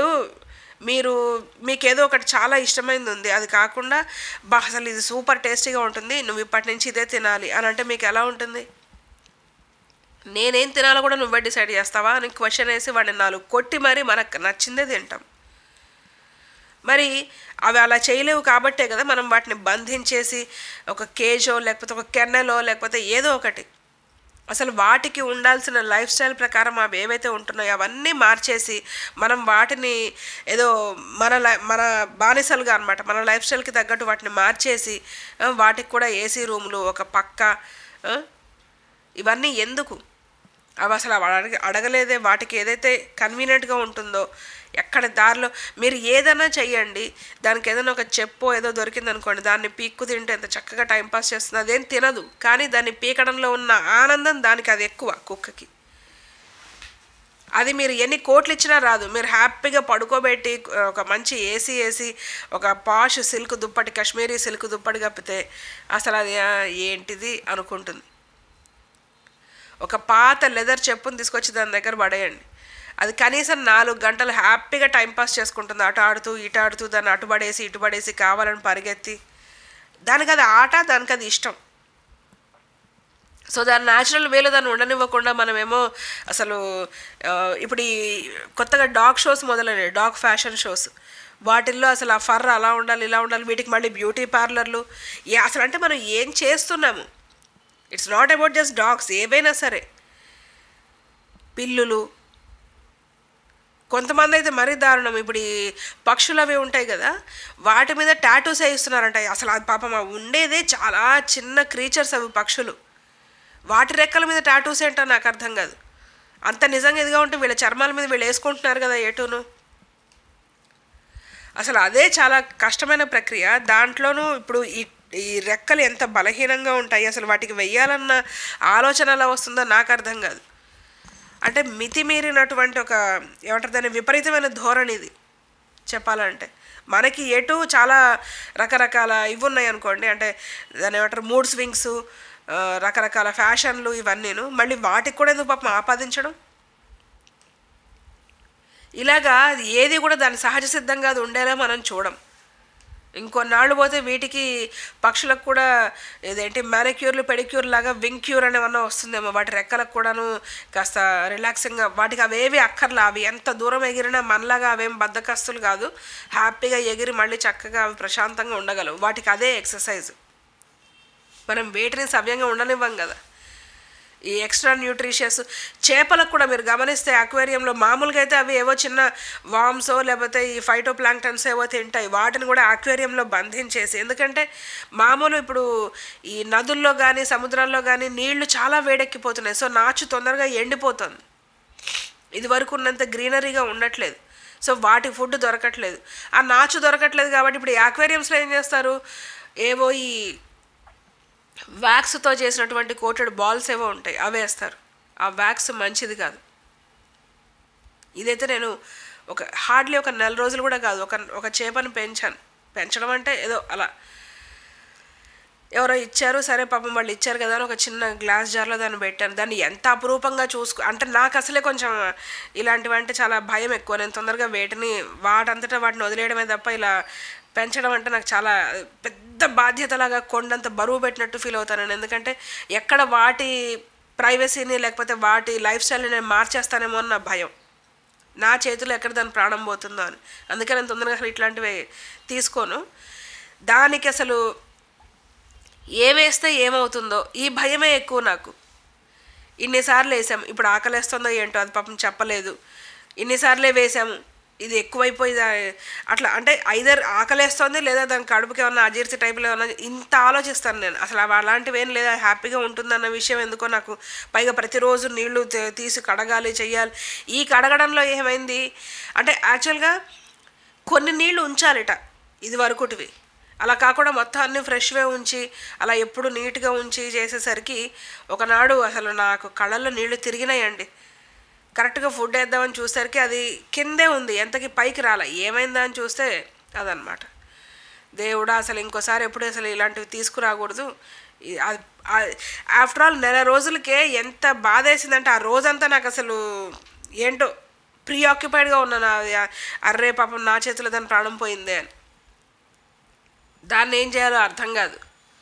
మీకేదో ఒకటి చాలా ఇష్టమైనది ఉంది, అది కాకుండా అసలు ఇది సూపర్ టేస్టీగా ఉంటుంది, నువ్వు ఇప్పటి నుంచి ఇదే తినాలి అని అంటే మీకు ఎలా ఉంటుంది? నేనేం తినాలో కూడా నువ్వే డిసైడ్ చేస్తావా అని క్వశ్చన్ వేసి వాడిని 4 కొట్టి మరి మనకు నచ్చిందే తింటాం. మరి అవి అలా చేయలేవు కాబట్టే కదా మనం వాటిని బంధించేసి ఒక కేజో లేకపోతే ఒక కెన్నెలో లేకపోతే ఏదో ఒకటి అసలు వాటికి ఉండాల్సిన లైఫ్ స్టైల్ ప్రకారం అవి ఏవైతే ఉంటున్నాయో అవన్నీ మార్చేసి మనం వాటిని ఏదో మన బానిసలుగా అనమాట మన లైఫ్ స్టైల్కి తగ్గట్టు వాటిని మార్చేసి వాటికి కూడా ఏసీ రూములు ఒక పక్క ఇవన్నీ ఎందుకు? అవి అసలు అడగలేదే. వాటికి ఏదైతే కన్వీనియంట్గా ఉంటుందో ఎక్కడ దారిలో మీరు ఏదైనా చెయ్యండి, దానికి ఏదైనా ఒక చెప్పో ఏదో దొరికింది అనుకోండి, దాన్ని పీక్కు తింటే ఎంత చక్కగా టైంపాస్ చేస్తుంది, అదేం తినదు. కానీ దాన్ని పీకడంలో ఉన్న ఆనందం దానికి అది ఎక్కువ కుక్కకి. అది మీరు ఎన్ని కోట్లు ఇచ్చినా రాదు. మీరు హ్యాపీగా పడుకోబెట్టి ఒక మంచి ఏసీ వేసి ఒక పాష్ సిల్క్ దుప్పటి కాశ్మీరీ సిల్క్ దుప్పటి కప్పితే అసలు అది ఏంటిది అనుకుంటుంది. ఒక పాత లెదర్ చెప్పుని తీసుకొచ్చి దాని దగ్గర పడేయండి, అది కనీసం 4 గంటలు హ్యాపీగా టైంపాస్ చేసుకుంటుంది, అటు ఆడుతూ ఇటు ఆడుతూ దాన్ని అటుబడేసి ఇటుబడేసి కావాలని పరిగెత్తి. దానికి అది ఆట, దానికి అది ఇష్టం. సో దాని న్యాచురల్ వేలో దాన్ని ఉండనివ్వకుండా మనమేమో అసలు ఇప్పుడు ఈ కొత్తగా డాగ్ షోస్ మొదలైనవి, డాగ్ ఫ్యాషన్ షోస్, వాటిల్లో అసలు ఆ ఫర్ అలా ఉండాలి ఇలా ఉండాలి, వీటికి మళ్ళీ బ్యూటీ పార్లర్లు. అసలు అంటే మనం ఏం చేస్తున్నాము? It's not about just dogs, ఏవైనా సరే పిల్లులు. కొంతమంది అయితే మరీ దారుణం, ఇప్పుడు ఈ పక్షులు అవి ఉంటాయి కదా వాటి మీద టాటూస్ వేయిస్తున్నారంట. అసలు అది పాపం ఉండేదే చాలా చిన్న క్రీచర్స్ అవి పక్షులు, వాటి రెక్కల మీద టాటూస్ ఏంటో నాకు అర్థం కాదు. అంత నిజంగా ఇదిగా ఉంటే వీళ్ళ చర్మాల మీద వీళ్ళు వేసుకుంటున్నారు కదా ఏటూను. అసలు అదే చాలా కష్టమైన ప్రక్రియ. దాంట్లోనూ ఇప్పుడు ఈ రెక్కలు ఎంత బలహీనంగా ఉంటాయి, అసలు వాటికి వెయ్యాలన్న ఆలోచన ఎలా వస్తుందో నాకు అర్థం కాదు. అంటే మితిమీరినటువంటి ఒక ఏమంటారు దాన్ని విపరీతమైన ధోరణి ఇది చెప్పాలంటే. మనకి ఎటు చాలా రకరకాల ఇవి ఉన్నాయి అనుకోండి, అంటే దాన్ని ఏమంటారు మూడ్ స్వింగ్స్, రకరకాల ఫ్యాషన్లు ఇవన్నీను, మళ్ళీ వాటికి కూడా ఎందుకు పాపం ఆపాదించడం? ఇలాగా ఏది కూడా దాని సహజ సిద్ధంగా అది ఉండేలా మనం చూడం. ఇంకొన్నాళ్ళు పోతే వీటికి పక్షులకు కూడా ఏదేంటి మ్యానిక్యూర్లు పెడిక్యూర్ లాగా వింగ్ క్యూర్ అనేవన్నా వస్తుందేమో. వాటి రెక్కలకు కూడాను కాస్త రిలాక్సింగ్గా, వాటికి అవేవి అక్కర్లా, అవి ఎంత దూరం ఎగిరినా మనలాగా అవేం బద్ధకస్తులు కాదు, హ్యాపీగా ఎగిరి మళ్ళీ చక్కగా అవి ప్రశాంతంగా ఉండగలవు. వాటికి అదే ఎక్సర్సైజ్. మనం వేటిని సవ్యంగా ఉండనివ్వం కదా. ఈ ఎక్స్ట్రా న్యూట్రిషియస్ చేపలకు కూడా మీరు గమనిస్తే అక్వేరియంలో మామూలుగా అయితే అవి ఏవో చిన్న వామ్సో లేకపోతే ఈ ఫైటో ప్లాంక్టన్స్ ఏవో తింటాయి, వాటిని కూడా అక్వేరియంలో బంధించేసి. ఎందుకంటే మామూలు ఇప్పుడు ఈ నదుల్లో కానీ సముద్రాల్లో కానీ నీళ్లు చాలా వేడెక్కిపోతున్నాయి. సో నాచు తొందరగా ఎండిపోతుంది, ఇది వరకు ఉన్నంత గ్రీనరీగా ఉండట్లేదు. సో వాటి ఫుడ్ దొరకట్లేదు, ఆ నాచు దొరకట్లేదు. కాబట్టి ఇప్పుడు ఈ అక్వేరియంస్లో ఏం చేస్తారు, ఏవో ఈ వ్యాక్స్తో చేసినటువంటి కోటెడ్ బాల్స్ ఏవో ఉంటాయి, అవి వేస్తారు. ఆ వ్యాక్స్ మంచిది కాదు. ఇదైతే నేను హార్డ్లీ ఒక 4 రోజులు కూడా కాదు, ఒక చేపను పెంచడం అంటే ఏదో అలా ఎవరో ఇచ్చారు, సరే పాపం వాళ్ళు ఇచ్చారు కదా అని ఒక చిన్న గ్లాస్ జార్లో దాన్ని పెట్టాను. దాన్ని ఎంత అపురూపంగా అంటే నాకు అసలే కొంచెం ఇలాంటివి అంటే చాలా భయం ఎక్కువ. నేను తొందరగా వాటంతటా వాటిని వదిలేయడమే తప్ప ఇలా పెంచడం అంటే నాకు చాలా పెద్ద బాధ్యతలాగా కొండంత బరువు పెట్టినట్టు ఫీల్ అవుతాను నేను. ఎందుకంటే ఎక్కడ వాటి ప్రైవసీని లేకపోతే వాటి లైఫ్ స్టైల్ని నేను మార్చేస్తానేమో అని నా భయం. నా చేతిలో ఎక్కడ దాని ప్రాణం పోతుందో అని. అందుకే నేను తొందరగా అసలు ఇట్లాంటివి తీసుకోను. దానికి అసలు ఏమేస్తే ఏమవుతుందో ఈ భయమే ఎక్కువ నాకు. ఇన్నిసార్లు వేసాము, ఇప్పుడు ఆకలేస్తుందో ఏంటో అది పాపం చెప్పలేదు. ఇన్నిసార్లే వేసాము, ఇది ఎక్కువైపోయి అట్లా అంటే ఐదర్ ఆకలేస్తుంది లేదా దాని కడుపుకి ఏమన్నా అజీర్తి టైప్లో ఏమన్నా ఇంత ఆలోచిస్తాను నేను. అసలు అలాంటివి ఏం లేదా, హ్యాపీగా ఉంటుందన్న విషయం ఎందుకో నాకు. పైగా ప్రతిరోజు నీళ్లు తీసి కడగాలి చెయ్యాలి. ఈ కడగడంలో ఏమైంది అంటే యాక్చువల్గా కొన్ని నీళ్లు ఉంచాలిట ఇది వరకుటివి, అలా కాకుండా మొత్తం అన్నీ ఫ్రెష్వే ఉంచి అలా ఎప్పుడు నీట్గా ఉంచి చేసేసరికి ఒకనాడు అసలు నాకు కళ్ళల్లో నీళ్లు తిరిగినాయండి. కరెక్ట్గా ఫుడ్ వేద్దామని చూసేసరికి అది కిందే ఉంది, ఎంతకి పైకి రాలే. ఏమైందా అని చూస్తే అదనమాట. దేవుడా అసలు ఇంకోసారి ఎప్పుడు అసలు ఇలాంటివి తీసుకురాకూడదు. ఆఫ్టర్ ఆల్ 4 రోజులకే ఎంత బాధ వేసిందంటే ఆ రోజంతా నాకు అసలు ఏంటో ప్రీఆక్యుపైడ్గా ఉన్నాను. అర్రే పాపం నా చేతిలో దాని ప్రాణం పోయిందే అని. దాన్ని ఏం చేయాలో అర్థం కాదు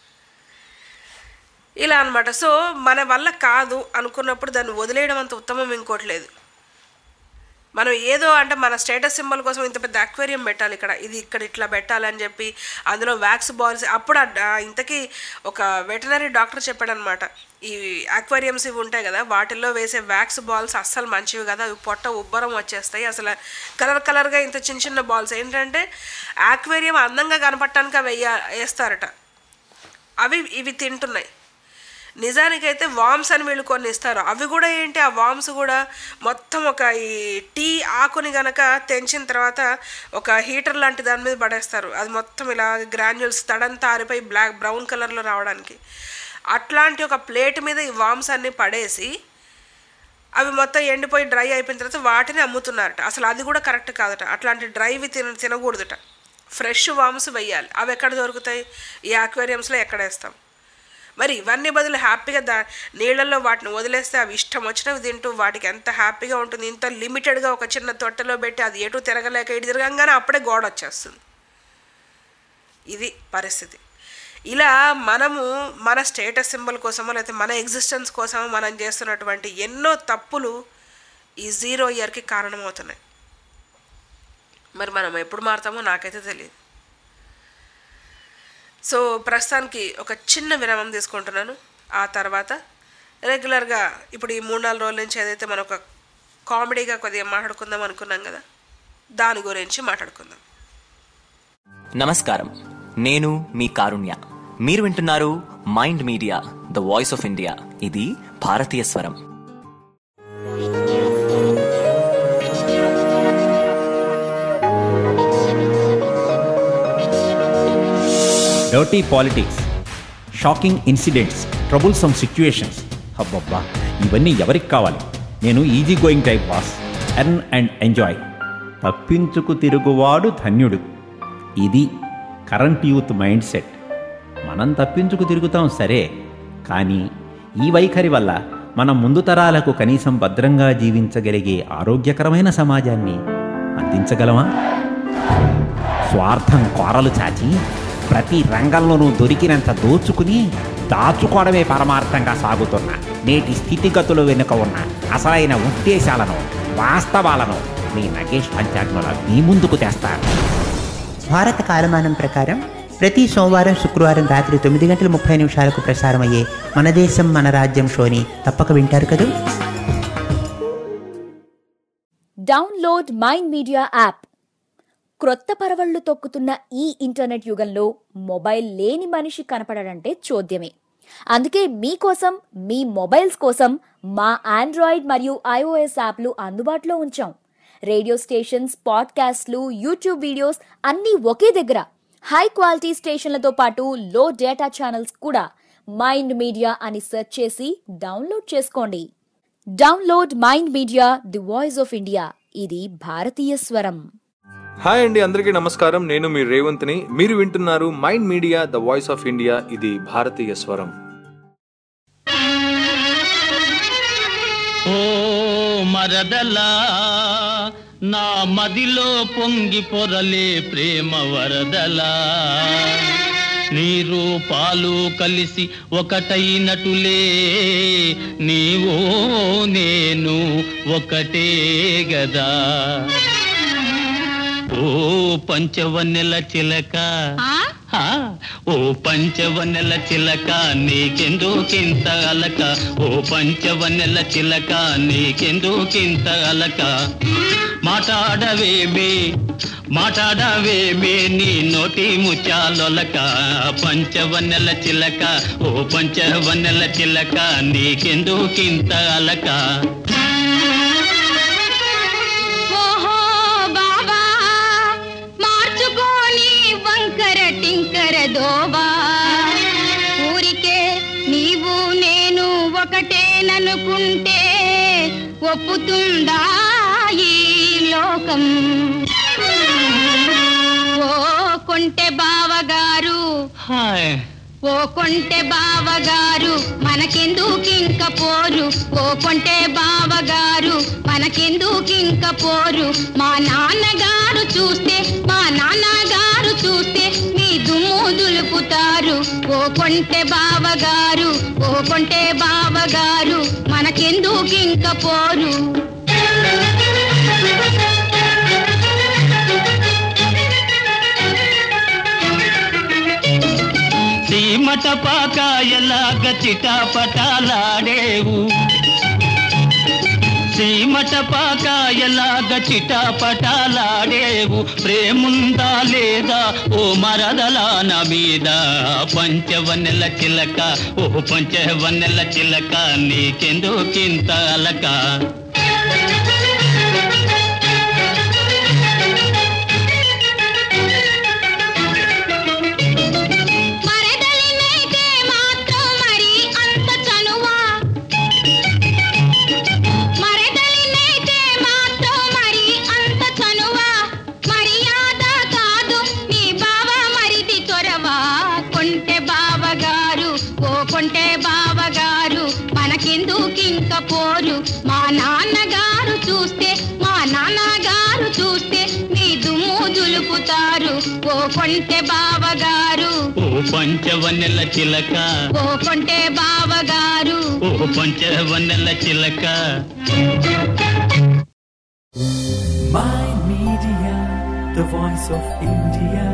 ఇలా అనమాట. సో మన వల్ల కాదు అనుకున్నప్పుడు దాన్ని వదిలేయడం అంత ఉత్తమం ఇంకోటి లేదు. మనం ఏదో అంటే మన స్టేటస్ సింబల్ కోసం ఇంత పెద్ద అక్వేరియం పెట్టాలి, ఇక్కడ ఇట్లా పెట్టాలని చెప్పి అందులో వ్యాక్స్ బాల్స్. అప్పుడు ఇంతకీ ఒక వెటనరీ డాక్టర్ చెప్పాడనమాట, ఈ అక్వేరియంస్ ఇవి ఉంటాయి కదా వాటిల్లో వేసే వ్యాక్స్ బాల్స్ అస్సలు మంచివి కదా, అవి పొట్ట ఉబ్బరం వచ్చేస్తాయి. అసలు కలర్గా ఇంత చిన్న బాల్స్ ఏంటంటే అక్వేరియం అందంగా కనపడటానికి అవి వేస్తారట. ఇవి తింటున్నాయి. నిజానికైతే వామ్స్ అని వీళ్ళు కొన్ని ఇస్తారు. అవి కూడా ఏంటి, ఆ వామ్స్ కూడా మొత్తం ఒక ఈ టీ ఆకుని గనక తెంచిన తర్వాత ఒక హీటర్ లాంటి దాని మీద పడేస్తారు. అది మొత్తం ఇలా గ్రాన్యుల్స్ తడంతా ఆరిపోయి బ్రౌన్ కలర్లో రావడానికి. అట్లాంటి ఒక ప్లేట్ మీద ఈ వామ్స్ అన్నీ పడేసి అవి మొత్తం ఎండిపోయి డ్రై అయిపోయిన తర్వాత వాటిని అమ్ముతున్నారట. అసలు అది కూడా కరెక్ట్ కాదట. అట్లాంటి డ్రైవి తినకూడదుట. ఫ్రెష్ వామ్స్ వెయ్యాలి. అవి ఎక్కడ దొరుకుతాయి, ఈ అక్వేరియంస్లో ఎక్కడ వేస్తాం. మరి ఇవన్నీ బదులు హ్యాపీగా నీళ్ళల్లో వాటిని వదిలేస్తే అవి ఇష్టం వచ్చినవి తింటూ వాటికి ఎంత హ్యాపీగా ఉంటుంది. ఇంత లిమిటెడ్గా ఒక చిన్న తొట్టెలో పెట్టి అది ఎటు తిరగలేక ఇటు తిరగంగానే అప్పుడే గోడ వచ్చేస్తుంది. ఇది పరిస్థితి. ఇలా మనము మన స్టేటస్ సింబల్ కోసమో లేకపోతే మన ఎగ్జిస్టెన్స్ కోసమో మనం చేస్తున్నటువంటి ఎన్నో తప్పులు ఈ 0 ఇయర్కి కారణమవుతున్నాయి. మరి మనం ఎప్పుడు మారుతామో నాకైతే తెలియదు. సో ప్రస్తుతానికి ఒక చిన్న విరామం తీసుకుంటున్నాను. ఆ తర్వాత రెగ్యులర్గా ఇప్పుడు ఈ 3-4 రోజుల నుంచి ఏదైతే మనం ఒక కామెడీగా కొద్దిగా మాట్లాడుకుందాం అనుకున్నాం కదా, దాని గురించి మాట్లాడుకుందాం. నమస్కారం, నేను మీ కారుణ్య. మీరు వింటున్నారు Mind Media, the voice of India. ఇది భారతీయ స్వరం. Dirty politics, shocking incidents, troublesome situations, అబ్బబ్బా ఇవన్నీ ఎవరికి కావాలి? నేను easy going type boss. Earn and enjoy. తప్పించుకు తిరుగువాడు ధన్యుడు. ఇది కరెంట్ యూత్ మైండ్ సెట్. మనం తప్పించుకు తిరుగుతాం సరే, కానీ ఈ వైఖరి వల్ల మనం ముందు తరాలకు కనీసం భద్రంగా జీవించగలిగే ఆరోగ్యకరమైన సమాజాన్ని అందించగలమా? స్వార్థం కోరలు చాచి ప్రతి రంగంలోనూ దొరికినంత దోచుకుని దాచుకోవడమే పరమార్థంగా సాగుతున్న నేటి స్థితిగతులు వెనుక ఉన్న అసలైన ఉద్దేశాలను, వాస్తవాలను మీ నగేష్ పంచాగ్నుల మీ ముందుకు తెస్తారు. భారత కాలమానం ప్రకారం ప్రతి సోమవారం, శుక్రవారం రాత్రి 9:30 ప్రసారమయ్యే మన దేశం మన రాజ్యం షోని తప్పక వింటారు కదా. Download Mind Media app. క్రొత్త పరవళ్లు తొక్కుతున్న ఈ ఇంటర్నెట్ యుగంలో మొబైల్ లేని మనిషి కనపడడంటే చోద్యమే. అందుకే మీకోసం, మీ మొబైల్స్ కోసం మా ఆండ్రాయిడ్ మరియు iOS యాప్లు అందుబాటులో ఉంచాం. రేడియో స్టేషన్స్, పాడ్కాస్ట్లు, యూట్యూబ్ వీడియోస్ అన్నీ ఒకే దగ్గర. హై క్వాలిటీ స్టేషన్లతో పాటు లో డేటా ఛానల్స్ కూడా మైండ్ మీడియా అని సెర్చ్ చేసి డౌన్లోడ్ చేసుకోండి. Download Mind Media the voice of India. ఇది భారతీయ స్వరం. హాయ్ అండి, అందరికీ నమస్కారం. నేను మీ రేవంత్ని. మీరు వింటున్నారు Mind Media the voice of India. ఇది భారతీయ స్వరం. ఓ మరదలా నా మదిలో పొంగి పొరలే ప్రేమ వరదలా, నీరు పాలు కలిసి ఒకటైనటులే నీవో నేను ఒకటే గదా. ఓ పంచవన్నెల చిలక, ఓ పంచవన్నెల చిలక నీకెందుకింత అలక, ఓ పంచవన్నెల చిలక నీకెందుకింత అలక. మాట్లాడవేమే మాట్లాడవేమే నీ నోటి ముత్యాలొలక, పంచవన్నెల చిలక ఓ పంచవన్నెల చిలక నీకెందుకింత అలక. దోవా ఊరికే నీవు నేను ఒకటేననుకుంటే ఒప్పుతుందా ఈ లోకం. ఓ కొంటె బావగారు, ఓ కొంటె బావగారు మనకెందుకింక పోరు, ఓ కొంటె బావగారు మనకెందుకింక పోరు. మా నాన్నగారు చూస్తే మా నాన్నగారు చూస్తే మీ దుమ్ము దులుపుతారు. ఓ కొంటె బావగారు, ఓ కొంటె బావగారు మనకెందుకింక పోరు. సీమట పాకాయలాగా చిటాపటాలాడేవు, సీమట పాకాయలాగా చిటాపటాలాడేవు. ప్రేముందా లేదా ఓ మరదలా నా మీద, పంచవన్నెల చిలక ఓ పంచవన్నెల చిలక నీకెందుకింత అలక. పోరు మా నాన్నగారు చూస్తే మా నాన్నగారు చూస్తే మీ దుమ్ము దులుపుతారు. ఓ కొంటె బావగారు, ఓ పంచవన్నెల చిలక, ఓ కొంటె బావగారు, ఓ పంచవన్నెల చిలక. Mind Media, the voice of India.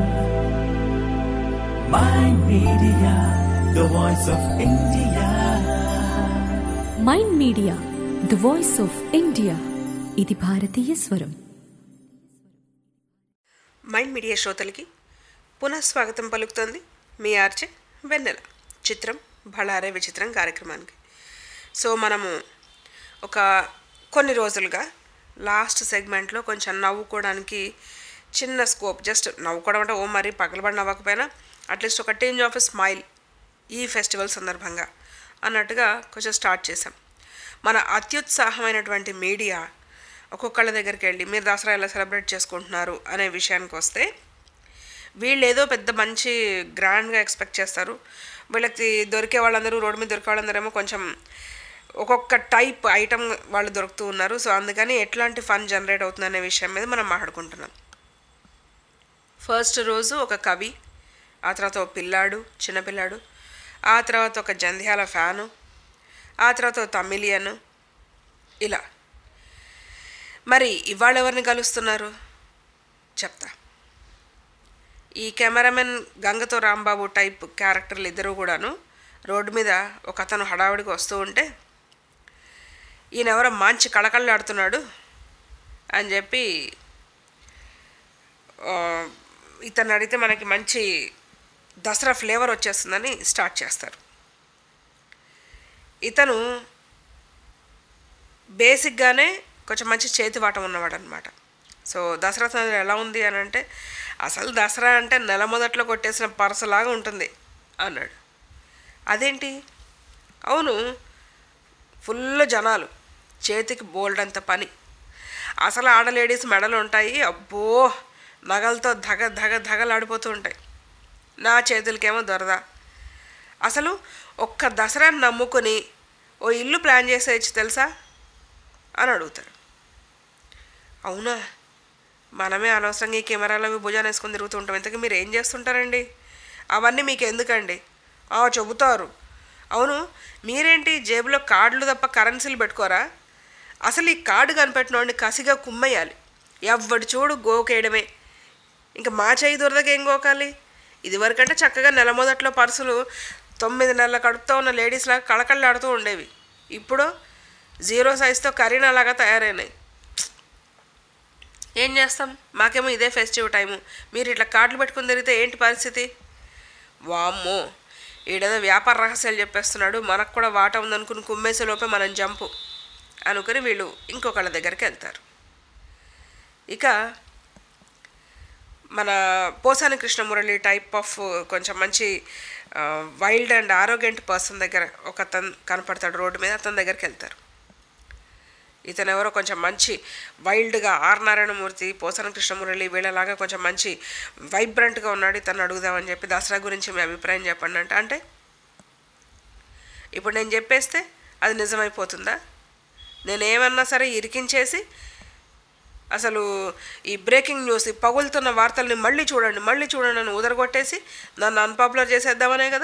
Mind Media, the voice of India. Mind Media the voice of India. ఇది భారతీయ స్వరం. మైండ్ మీడియా శ్రోతలకి పునఃస్వాగతం పలుకుతోంది మీ ఆర్జే వెన్నెల. చిత్రం బళారే విచిత్రం కార్యక్రమానికి. సో మనము ఒక కొన్ని రోజులుగా లాస్ట్ సెగ్మెంట్లో కొంచెం నవ్వుకోవడానికి చిన్న స్కోప్, జస్ట్ నవ్వుకోవడం అంటే ఓ మరీ పగలబడి నవ్వకపోయినా అట్లీస్ట్ ఒక చేంజ్ ఆఫ్ ఎ స్మైల్ ఈ ఫెస్టివల్ సందర్భంగా అన్నట్టుగా కొంచెం స్టార్ట్ చేసాం. మన అత్యుత్సాహమైనటువంటి మీడియా ఒక్కొక్కళ్ళ దగ్గరికి వెళ్ళి మీరు దసరా ఎలా సెలబ్రేట్ చేసుకుంటున్నారు అనే విషయానికి వస్తే వీళ్ళు ఏదో పెద్ద మంచి గ్రాండ్గా ఎక్స్పెక్ట్ చేస్తారు. వీళ్ళకి దొరికే వాళ్ళందరూ, రోడ్డు మీద దొరికే వాళ్ళందరేమో కొంచెం ఒక్కొక్క టైప్ ఐటమ్ వాళ్ళు దొరుకుతూ ఉన్నారు. సో అందుకని ఎట్లాంటి ఫన్ జనరేట్ అవుతుంది అనే విషయం మీద మనం మాట్లాడుకుంటున్నాం. ఫస్ట్ రోజు ఒక కవి, ఆ తర్వాత ఒక పిల్లాడు, చిన్నపిల్లాడు, ఆ తర్వాత ఒక జంధ్యాల ఫ్యాను, ఆ తర్వాత ఒక తమిళియను, ఇలా. మరి ఇవాళ ఎవరిని కలుస్తున్నారు చెప్తా. ఈ కెమెరామెన్ గంగతో రాంబాబు టైప్ క్యారెక్టర్లు ఇద్దరు కూడాను రోడ్డు మీద ఒక అతను హడావుడికి వస్తూ ఉంటే ఈయన ఎవరో మంచి కళకళలాడుతున్నాడు అని చెప్పి ఇతను అడిగితే మనకి మంచి దసరా ఫ్లేవర్ వచ్చేస్తుందని స్టార్ట్ చేస్తారు. ఇతను బేసిక్గానే కొంచెం మంచి చేతివాటం ఉన్నవాడు అనమాట. సో దసరా సందడి ఎలా ఉంది అని అంటే, అసలు దసరా అంటే నెల మొదట్లో కొట్టేసిన పరసలాగా ఉంటుంది అన్నాడు. అదేంటి? అవును, ఫుల్ జనాలు, చేతికి బోల్డ్ అంత పని. అసలు ఆడ లేడీస్ మెడలు ఉంటాయి, అబ్బో నగలతో ధగ ధగ ధగలాడిపోతూ ఉంటాయి. నా చేతులకేమో దొరద. అసలు ఒక్క దసరాని నమ్ముకొని ఓ ఇల్లు ప్లాన్ చేసేయచ్చు తెలుసా అని అడుగుతారు. అవునా, మనమే అనవసరంగా ఈ కెమెరాలు అవి భుజాన్ని వేసుకొని తిరుగుతూ ఉంటాం. ఇంతకీ మీరు ఏం చేస్తుంటారండి? అవన్నీ మీకు ఎందుకండి? చెబుతారు. అవును, మీరేంటి జేబులో కార్డులు తప్ప కరెన్సీలు పెట్టుకోరా? అసలు ఈ కార్డు కనిపెట్టినోడిని కసిగా కుమ్మేయాలి. ఎవ్వడు చూడు గోకేయడమే. ఇంకా మా చేయి దొరదకి ఏం గోకాలి? ఇదివరకంటే చక్కగా నెల మొదట్లో పర్సులు 9 నెలల కడుపుతో ఉన్న లేడీస్లాగా కళకళలాడుతూ ఉండేవి. ఇప్పుడు 0 సైజుతో కరీనాలాగా తయారైనాయి. ఏం చేస్తాం, మాకేమో ఇదే ఫెస్టివ్ టైము, మీరు ఇట్లా కార్డులు పెట్టుకుని తిరిగితే ఏంటి పరిస్థితి? వామ్మో, ఈడేదో వ్యాపార రహస్యాలు చెప్పేస్తున్నాడు, మనకు కూడా వాటా ఉందనుకుని కుమ్మేసే లోపే మనం జంపు అనుకుని వీళ్ళు ఇంకొకళ్ళ దగ్గరికి వెళ్తారు. ఇక మన పోసాని కృష్ణమురళి టైప్ ఆఫ్ కొంచెం మంచి వైల్డ్ అండ్ ఆరోగెంట్ పర్సన్ దగ్గర ఒక అతను కనపడతాడు రోడ్డు మీద. అతని దగ్గరికి వెళ్తారు. ఇతను ఎవరో కొంచెం మంచి వైల్డ్గా ఆర్ నారాయణమూర్తి, పోసాని కృష్ణమురళి వీళ్ళలాగా కొంచెం మంచి వైబ్రెంట్గా ఉన్నాడు, ఇతను అడుగుదామని చెప్పి దసరా గురించి మీ అభిప్రాయం చెప్పండి అంటే ఇప్పుడు నేను చెప్పేస్తే అది నిజమైపోతుందా? నేనేమన్నా సరే ఇరికించేసి అసలు ఈ బ్రేకింగ్ న్యూస్, ఈ పగులుతున్న వార్తల్ని మళ్ళీ చూడండి అని ఉదరగొట్టేసి నన్ను అన్పాపులర్ చేసేద్దామనే కదా?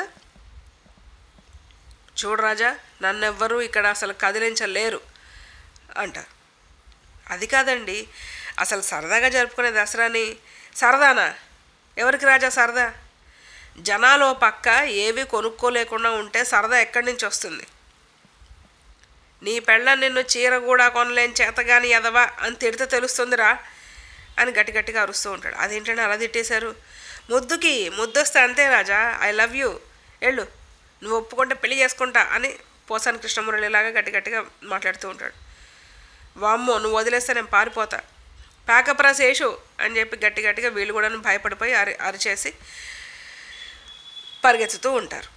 చూడు రాజా, నన్నెవ్వరూ ఇక్కడ అసలు కదిలించలేరు అంటారు. అది కాదండి, అసలు సరదాగా జరుపుకునే దసరాని సరదానా? ఎవరికి రాజా సరదా? జనాలో పక్క ఏవి కొనుక్కోలేకుండా ఉంటే సరదా ఎక్కడి నుంచి వస్తుంది? నీ పెళ్ళని నిన్ను చీర కూడా కొనలేని చేతగాని ఎదవా అని తిడితే తెలుస్తుందిరా అని గట్టిగా అరుస్తూ ఉంటాడు. అదేంటంటే అలా తిట్టేశారు? ముద్దొస్తే అంతే రాజా, ఐ లవ్ యూ, వెళ్ళు, నువ్వు ఒప్పుకుంటే పెళ్లి చేసుకుంటా అని పోసాని కృష్ణమురళిలాగా గట్టిగా మాట్లాడుతూ ఉంటాడు. వామ్మో, నువ్వు వదిలేస్తే నేను పారిపోతా, ప్యాకప్ రా శేషు అని చెప్పి గట్టిగా వీళ్ళు కూడా భయపడిపోయి అరిచేసి పరిగెత్తుతూ ఉంటారు.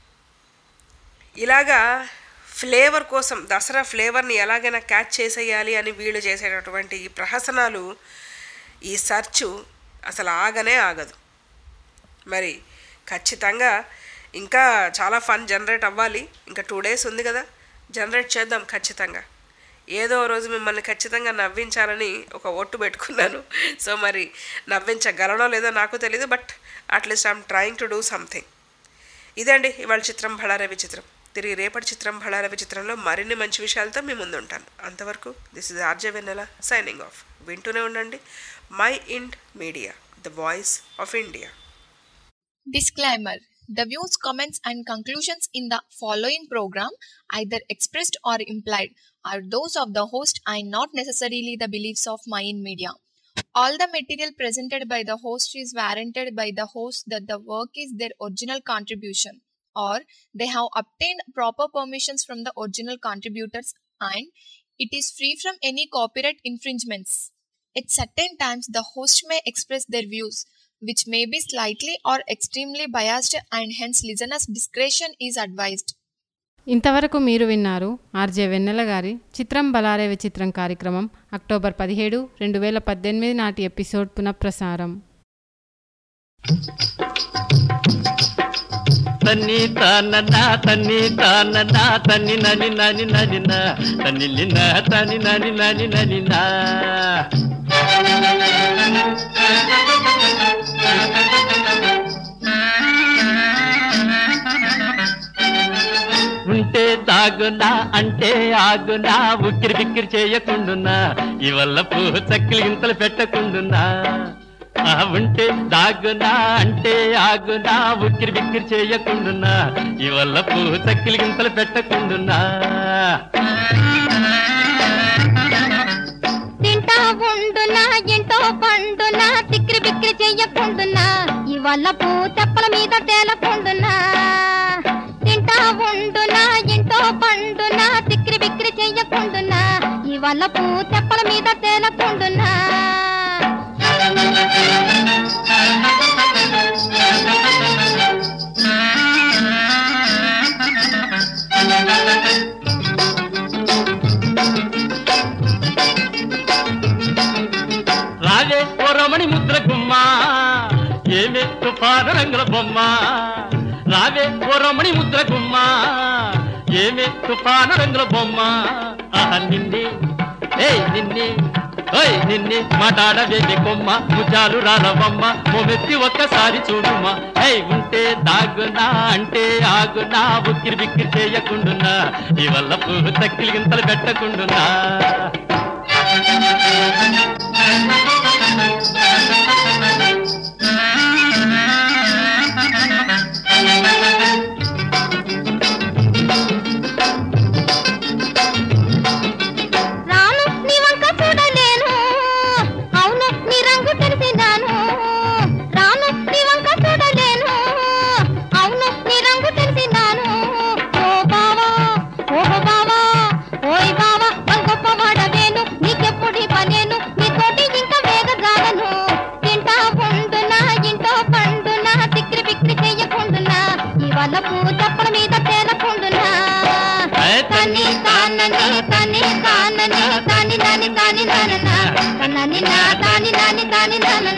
ఇలాగా ఫ్లేవర్ కోసం, దసరా ఫ్లేవర్ని ఎలాగైనా క్యాచ్ చేసేయాలి అని వీళ్ళు చేసేటటువంటి ఈ ప్రహసనాలు, ఈ సర్చు అసలు ఆగనే ఆగదు. మరి ఖచ్చితంగా ఇంకా చాలా ఫన్ జనరేట్ అవ్వాలి. ఇంకా 2 days ఉంది కదా, జనరేట్ చేద్దాం ఖచ్చితంగా. ఏదో రోజు మిమ్మల్ని ఖచ్చితంగా నవ్వించాలని ఒక ఒట్టు పెట్టుకున్నాను. సో మరి నవ్వించగలనో లేదో నాకు తెలీదు, but at least I'm trying to do something. ఇదండి ఇవాళ చిత్రం బళారే విచిత్రం. తిరిగి రేపటి చిత్రం బళారే విచిత్రంలో మరిన్ని మంచి విషయాలతో మీ ముందు ఉంటాను. అంతవరకు this is RJ Vennela signing off. వింటూనే ఉండండి Mind Media, the voice of India. Disclaimer. The views, comments and conclusions in the following program, either expressed or implied, are those of the host and not necessarily the beliefs of Mayan Media. All the material presented by the host is warranted by the host that the work is their original contribution or they have obtained proper permissions from the original contributors and it is free from any copyright infringements. At certain times, the host may express their views, which may be slightly or extremely biased and hence listeners' discretion is advised. ఇంతవరకు మీరు విన్నారు RJ వెన్నెల గారి చిత్రం బళారే విచిత్రం కార్యక్రమం October 17, 2018 నాటి episode పునఃప్రసారం. తన్ని తాననా తన్ని తాననా తన్ని నని నని ననినా తన్నిలినా తని నని నని ననినా ఉంటే దాగునా అంటే ఆగునా ఉక్కిరి బిక్కిరి చేయకుండునా ఇవల్ల పూ చక్కిలి గింతలు పెట్టకుండునా. ఉంటే దాగునా అంటే ఆగునా ఉక్కిరి బిక్కిరి చేయకుండునా ఇవల్ల పూ చక్కిలి గింతలు పెట్టకుండునా. తింటా ఉండునా ఎంతో పండునా తిక్కిరి బిక్కిరి చెయ్యకుండునా ఇవాళ పూ తెప్పల మీద తేలకుండునా. తింటా ఉండునా ఎంతో పండునా తిక్కిరి బిక్కిరి చెయ్యకుండునా ఇవాళ పూ తెప్పల మీద తేలకుండునా. ముద్ర గుమ్మ ఏమే తుఫాను రంగుల బొమ్మ రావే ఓ రమణి ముద్ర గుమ్మ ఏమే తుఫాను రంగుల బొమ్మ ఆహా నిన్నే నిన్నే నిన్నే మాట్లాడవేది కొమ్మ ముజాలు రాలవమ్మ మొమెత్తి ఒక్కసారి చూడుమా ఉంటే దాగునా అంటే ఆగునా ఉక్కిరి బిక్కిరి చేయకుండున్నా ఈ వల్ల పువ్వు తక్కిలి గింతలు పెట్టకుండున్నా నాని నాని నాని నాని నాని నాని